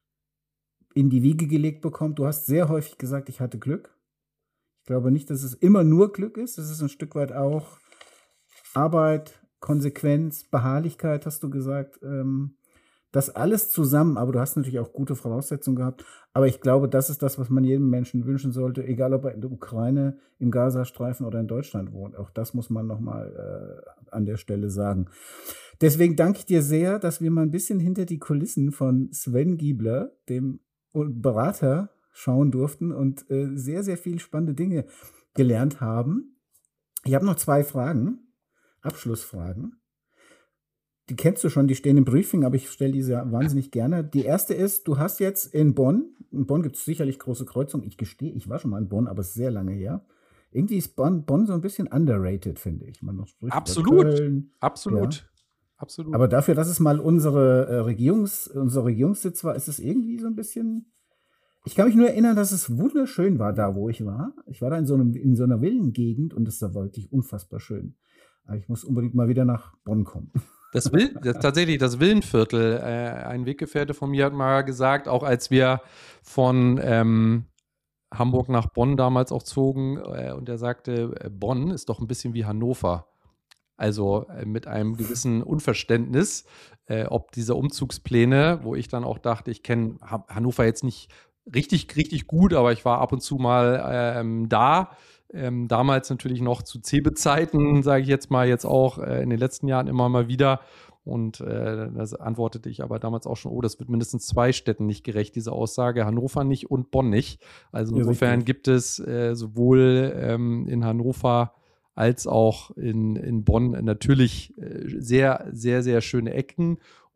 in die Wiege gelegt bekommt. Du hast sehr häufig gesagt, ich hatte Glück. Ich glaube nicht, dass es immer nur Glück ist. Es ist ein Stück weit auch Arbeit, Konsequenz, Beharrlichkeit, hast du gesagt. Ähm, das alles zusammen, aber du hast natürlich auch gute Voraussetzungen gehabt. Aber ich glaube, das ist das, was man jedem Menschen wünschen sollte, egal ob er in der Ukraine, im Gazastreifen oder in Deutschland wohnt. Auch das muss man nochmal äh, an der Stelle sagen. Deswegen danke ich dir sehr, dass wir mal ein bisschen hinter die Kulissen von Sven Giebler, dem Berater, schauen durften und äh, sehr, sehr viele spannende Dinge gelernt haben. Ich habe noch zwei Fragen, Abschlussfragen. Die kennst du schon, die stehen im Briefing, aber ich stelle diese wahnsinnig gerne. Die erste ist, du hast jetzt in Bonn, in Bonn gibt es sicherlich große Kreuzungen, ich gestehe, ich war schon mal in Bonn, aber es ist sehr lange her. Irgendwie ist Bonn, Bonn so ein bisschen underrated, finde ich. Man noch spricht absolut, Köln, absolut. Ja. Absolut. Aber dafür, dass es mal unsere, äh, Regierungs, unser Regierungssitz war, ist es irgendwie so ein bisschen. Ich kann mich nur erinnern, dass es wunderschön war, da wo ich war. Ich war da in so, einem, in so einer Villengegend und es war wirklich unfassbar schön. Aber ich muss unbedingt mal wieder nach Bonn kommen. Das Will, das, tatsächlich, das Villenviertel. Äh, ein Weggefährte von mir hat mal gesagt, auch als wir von ähm, Hamburg nach Bonn damals auch zogen, äh, und er sagte, äh, Bonn ist doch ein bisschen wie Hannover. Also äh, mit einem gewissen Unverständnis, äh, ob diese Umzugspläne, wo ich dann auch dachte, ich kenne ha- Hannover jetzt nicht richtig, richtig gut, aber ich war ab und zu mal ähm, da. Ähm, damals natürlich noch zu Cebe-Zeiten, sage ich jetzt mal, jetzt auch äh, in den letzten Jahren immer mal wieder. Und äh, das antwortete ich aber damals auch schon, oh, das wird mindestens zwei Städten nicht gerecht, diese Aussage, Hannover nicht und Bonn nicht. Also Ja, insofern richtig. gibt es äh, sowohl ähm, in Hannover als auch in, in Bonn natürlich äh, sehr, sehr, sehr schöne Ecken.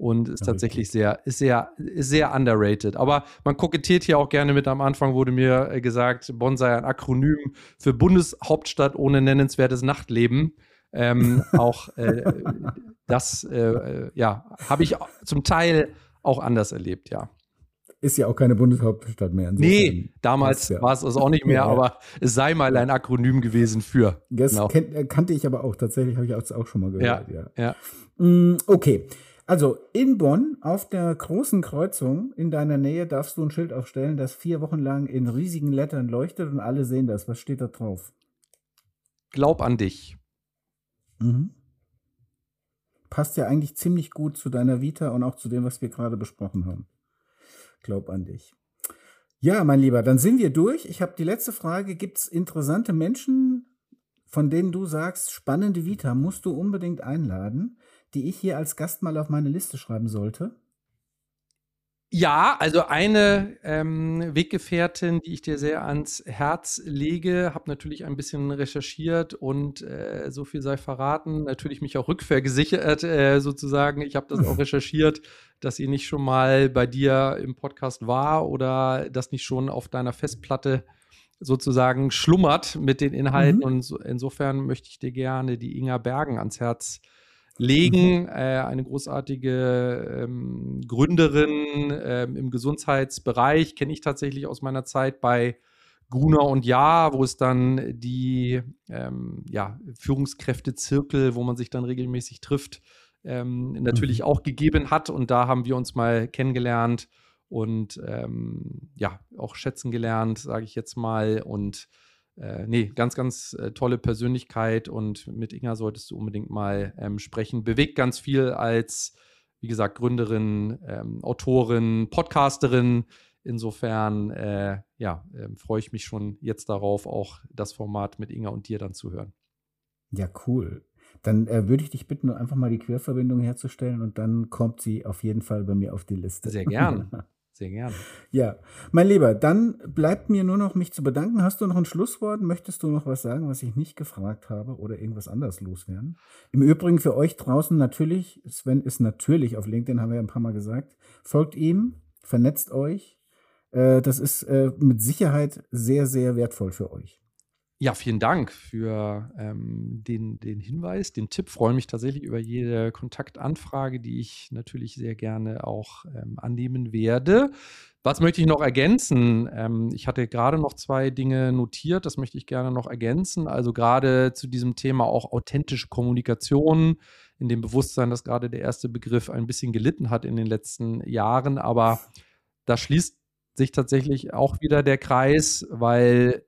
und ist Ja, tatsächlich richtig. sehr, ist sehr, ist sehr underrated. Aber man kokettiert hier auch gerne mit. Am Anfang wurde mir äh, gesagt, Bonn sei ein Akronym für Bundeshauptstadt ohne nennenswertes Nachtleben. Ähm, auch äh, das, äh, ja, habe ich zum Teil auch anders erlebt, ja. Ist ja auch keine Bundeshauptstadt mehr. Insofern Nee, damals ja. war es also auch nicht mehr, Ja, ja. aber es sei mal ein Akronym gewesen für. Das Genau. kenn, kannte ich aber auch. Tatsächlich habe ich auch, auch schon mal gehört. Ja, Ja. ja. Mm, Okay. Also in Bonn auf der großen Kreuzung in deiner Nähe darfst du ein Schild aufstellen, das vier Wochen lang in riesigen Lettern leuchtet und alle sehen das. Was steht da drauf? Glaub an dich. Mhm. Passt ja eigentlich ziemlich gut zu deiner Vita und auch zu dem, was wir gerade besprochen haben. Glaub an dich. Ja, mein Lieber, dann sind wir durch. Ich habe die letzte Frage. Gibt es interessante Menschen, von denen du sagst, spannende Vita musst du unbedingt einladen, die ich hier als Gast mal auf meine Liste schreiben sollte? Ja, also eine ähm, Weggefährtin, die ich dir sehr ans Herz lege, habe natürlich ein bisschen recherchiert und äh, so viel sei verraten, natürlich mich auch rückvergesichert äh, sozusagen. Ich habe das auch recherchiert, dass sie nicht schon mal bei dir im Podcast war oder das nicht schon auf deiner Festplatte sozusagen schlummert mit den Inhalten. Mhm. Und so, insofern möchte ich dir gerne die Inga Bergen ans Herz legen, Mhm. äh, eine großartige ähm, Gründerin ähm, im Gesundheitsbereich, kenne ich tatsächlich aus meiner Zeit bei Gruner und Jahr, wo es dann die ähm, ja, Führungskräftezirkel, wo man sich dann regelmäßig trifft, ähm, natürlich Mhm. auch gegeben hat. Und da haben wir uns mal kennengelernt und ähm, ja, auch schätzen gelernt, sage ich jetzt mal. Und Äh, nee, ganz, ganz äh, tolle Persönlichkeit und mit Inga solltest du unbedingt mal ähm, sprechen. Bewegt ganz viel als, wie gesagt, Gründerin, ähm, Autorin, Podcasterin. Insofern, äh, ja, äh, freue ich mich schon jetzt darauf, auch das Format mit Inga und dir dann zu hören. Ja, cool. Dann äh, würde ich dich bitten, nur einfach mal die Querverbindung herzustellen und dann kommt sie auf jeden Fall bei mir auf die Liste. Sehr gern. Sehr gerne. Ja, mein Lieber, dann bleibt mir nur noch, mich zu bedanken. Hast du noch ein Schlusswort? Möchtest du noch was sagen, was ich nicht gefragt habe oder irgendwas anderes loswerden? Im Übrigen für euch draußen natürlich, Sven ist natürlich auf LinkedIn, haben wir ja ein paar Mal gesagt. Folgt ihm, vernetzt euch. Äh, das ist äh, mit Sicherheit sehr, sehr wertvoll für euch. Ja, vielen Dank für ähm, den, den Hinweis, den Tipp. Freue mich tatsächlich über jede Kontaktanfrage, die ich natürlich sehr gerne auch ähm, annehmen werde. Was möchte ich noch ergänzen? Ähm, ich hatte gerade noch zwei Dinge notiert, das möchte ich gerne noch ergänzen. Also gerade zu diesem Thema auch authentische Kommunikation, in dem Bewusstsein, dass gerade der erste Begriff ein bisschen gelitten hat in den letzten Jahren. Aber da schließt sich tatsächlich auch wieder der Kreis, weil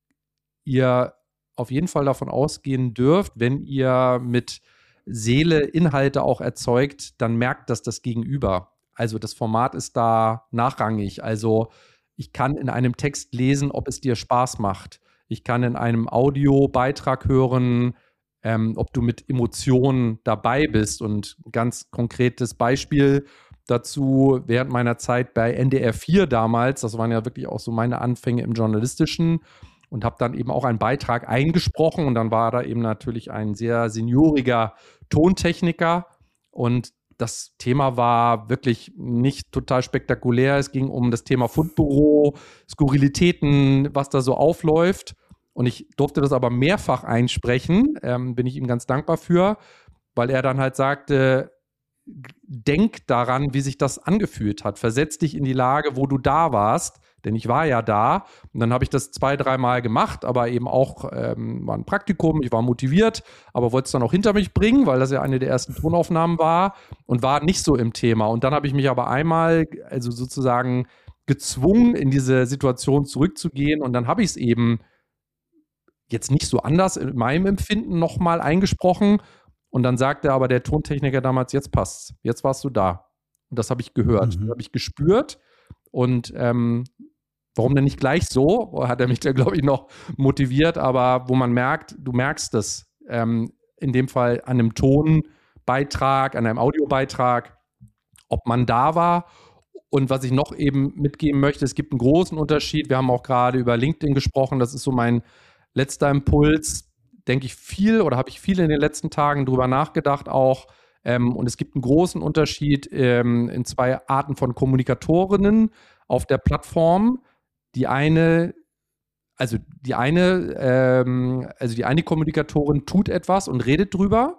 ihr auf jeden Fall davon ausgehen dürft, wenn ihr mit Seele Inhalte auch erzeugt, dann merkt das das Gegenüber. Also das Format ist da nachrangig. Also ich kann in einem Text lesen, ob es dir Spaß macht. Ich kann in einem Audiobeitrag hören, ähm, ob du mit Emotionen dabei bist. Und ein ganz konkretes Beispiel dazu, während meiner Zeit bei N D R vier damals, das waren ja wirklich auch so meine Anfänge im Journalistischen, und habe dann eben auch einen Beitrag eingesprochen und dann war da eben natürlich ein sehr senioriger Tontechniker und das Thema war wirklich nicht total spektakulär. Es ging um das Thema Fundbüro, Skurrilitäten, was da so aufläuft und ich durfte das aber mehrfach einsprechen, ähm, bin ich ihm ganz dankbar für, weil er dann halt sagte, denk daran, wie sich das angefühlt hat. Versetz dich in die Lage, wo du da warst, denn ich war ja da. Und dann habe ich das zwei, dreimal gemacht, aber eben auch ähm, war ein Praktikum, ich war motiviert, aber wollte es dann auch hinter mich bringen, weil das ja eine der ersten Tonaufnahmen war und war nicht so im Thema. Und dann habe ich mich aber einmal, also sozusagen gezwungen, in diese Situation zurückzugehen und dann habe ich es eben jetzt nicht so anders in meinem Empfinden nochmal eingesprochen. Und dann sagte aber der Tontechniker damals, jetzt passt's, jetzt warst du da. Und das habe ich gehört, Mhm. das habe ich gespürt. Und ähm, warum denn nicht gleich so? Hat er mich da, glaube ich, noch motiviert. Aber wo man merkt, du merkst es, ähm, in dem Fall an einem Tonbeitrag, an einem Audiobeitrag, ob man da war. Und was ich noch eben mitgeben möchte, es gibt einen großen Unterschied. Wir haben auch gerade über LinkedIn gesprochen. Das ist so mein letzter Impuls. Denke ich viel oder habe ich viel in den letzten Tagen drüber nachgedacht auch. Ähm, und es gibt einen großen Unterschied ähm, in zwei Arten von Kommunikatorinnen auf der Plattform. Die eine, also die eine, ähm, also die eine Kommunikatorin tut etwas und redet drüber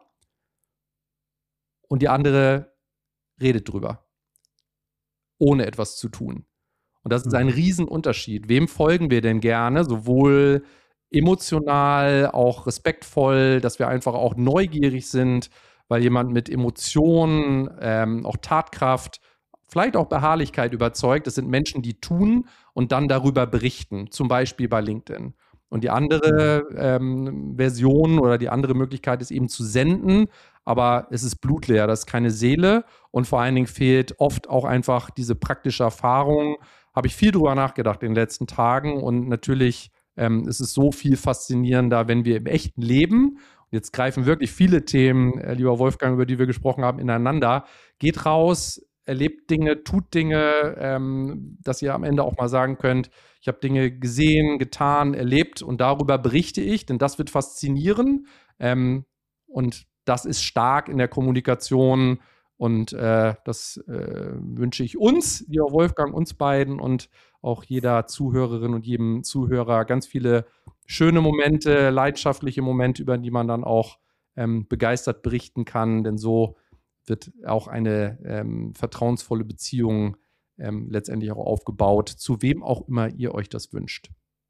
und die andere redet drüber, ohne etwas zu tun. Und das ist ein Riesenunterschied. Wem folgen wir denn gerne? Sowohl emotional, auch respektvoll, dass wir einfach auch neugierig sind, weil jemand mit Emotionen, ähm, auch Tatkraft, vielleicht auch Beharrlichkeit überzeugt. Das sind Menschen, die tun und dann darüber berichten, zum Beispiel bei LinkedIn. Und die andere ähm, Version oder die andere Möglichkeit ist eben zu senden, aber es ist blutleer, das ist keine Seele und vor allen Dingen fehlt oft auch einfach diese praktische Erfahrung. Habe ich viel drüber nachgedacht in den letzten Tagen und natürlich ähm, ist es so viel faszinierender, wenn wir im echten Leben, und jetzt greifen wirklich viele Themen, äh, lieber Wolfgang, über die wir gesprochen haben, ineinander, geht raus, erlebt Dinge, tut Dinge, ähm, dass ihr am Ende auch mal sagen könnt, ich habe Dinge gesehen, getan, erlebt und darüber berichte ich, denn das wird faszinieren ähm, und das ist stark in der Kommunikation und äh, das äh, wünsche ich uns, lieber Wolfgang, uns beiden und auch jeder Zuhörerin und jedem Zuhörer ganz viele schöne Momente, leidenschaftliche Momente, über die man dann auch ähm, begeistert berichten kann, denn so wird auch eine ähm, vertrauensvolle Beziehung ähm, letztendlich auch aufgebaut, zu wem auch immer ihr euch das wünscht.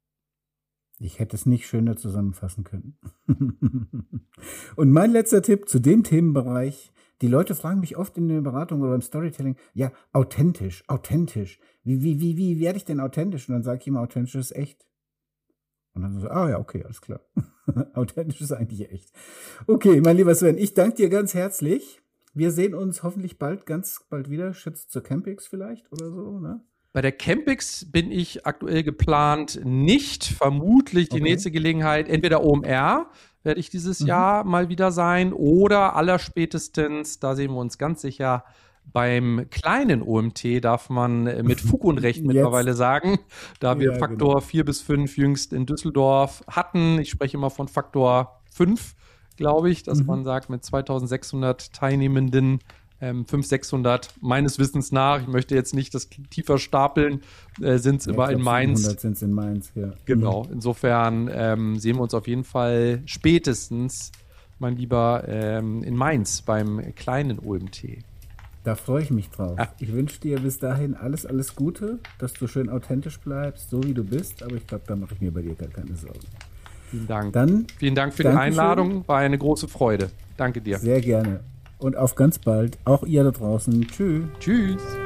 Ich hätte es nicht schöner zusammenfassen können. Und mein letzter Tipp zu dem Themenbereich. Die Leute fragen mich oft in der Beratung oder beim Storytelling, ja, authentisch, authentisch. Wie, wie, wie, wie werde ich denn authentisch? Und dann sage ich immer, authentisch ist echt. Und dann so, ah ja, okay, alles klar. Authentisch ist eigentlich echt. Okay, mein lieber Sven, ich danke dir ganz herzlich. Wir sehen uns hoffentlich bald, ganz bald wieder. Schätzt zur Campix vielleicht oder so, ne? Bei der Campix bin ich aktuell geplant nicht. Vermutlich die Okay. nächste Gelegenheit, entweder O M R werde ich dieses Mhm. Jahr mal wieder sein oder allerspätestens, da sehen wir uns ganz sicher, beim kleinen O M T darf man äh, mit Fug und Recht Jetzt. mittlerweile sagen, da wir Ja, Faktor genau. vier bis fünf jüngst in Düsseldorf hatten. Ich spreche immer von Faktor fünf, glaube ich, dass Mhm. man sagt, mit zweitausendsechshundert Teilnehmenden, ähm, fünfhundert, sechshundert meines Wissens nach, ich möchte jetzt nicht das tiefer stapeln, äh, sind es Ja, immer ich in glaub, Mainz. siebenhundert sind es in Mainz, ja. Genau, insofern ähm, sehen wir uns auf jeden Fall spätestens, mein Lieber, ähm, in Mainz beim kleinen O M T. Da freue ich mich drauf. Ja. Ich wünsche dir bis dahin alles, alles Gute, dass du schön authentisch bleibst, so wie du bist. Aber ich glaube, da mache ich mir bei dir gar keine Sorgen. Vielen Dank. Dann Vielen Dank für Dankeschön. die Einladung, war eine große Freude. Danke dir. sehr gerne. Und auf ganz bald. Auch ihr da draußen. Tschüss. Tschüss.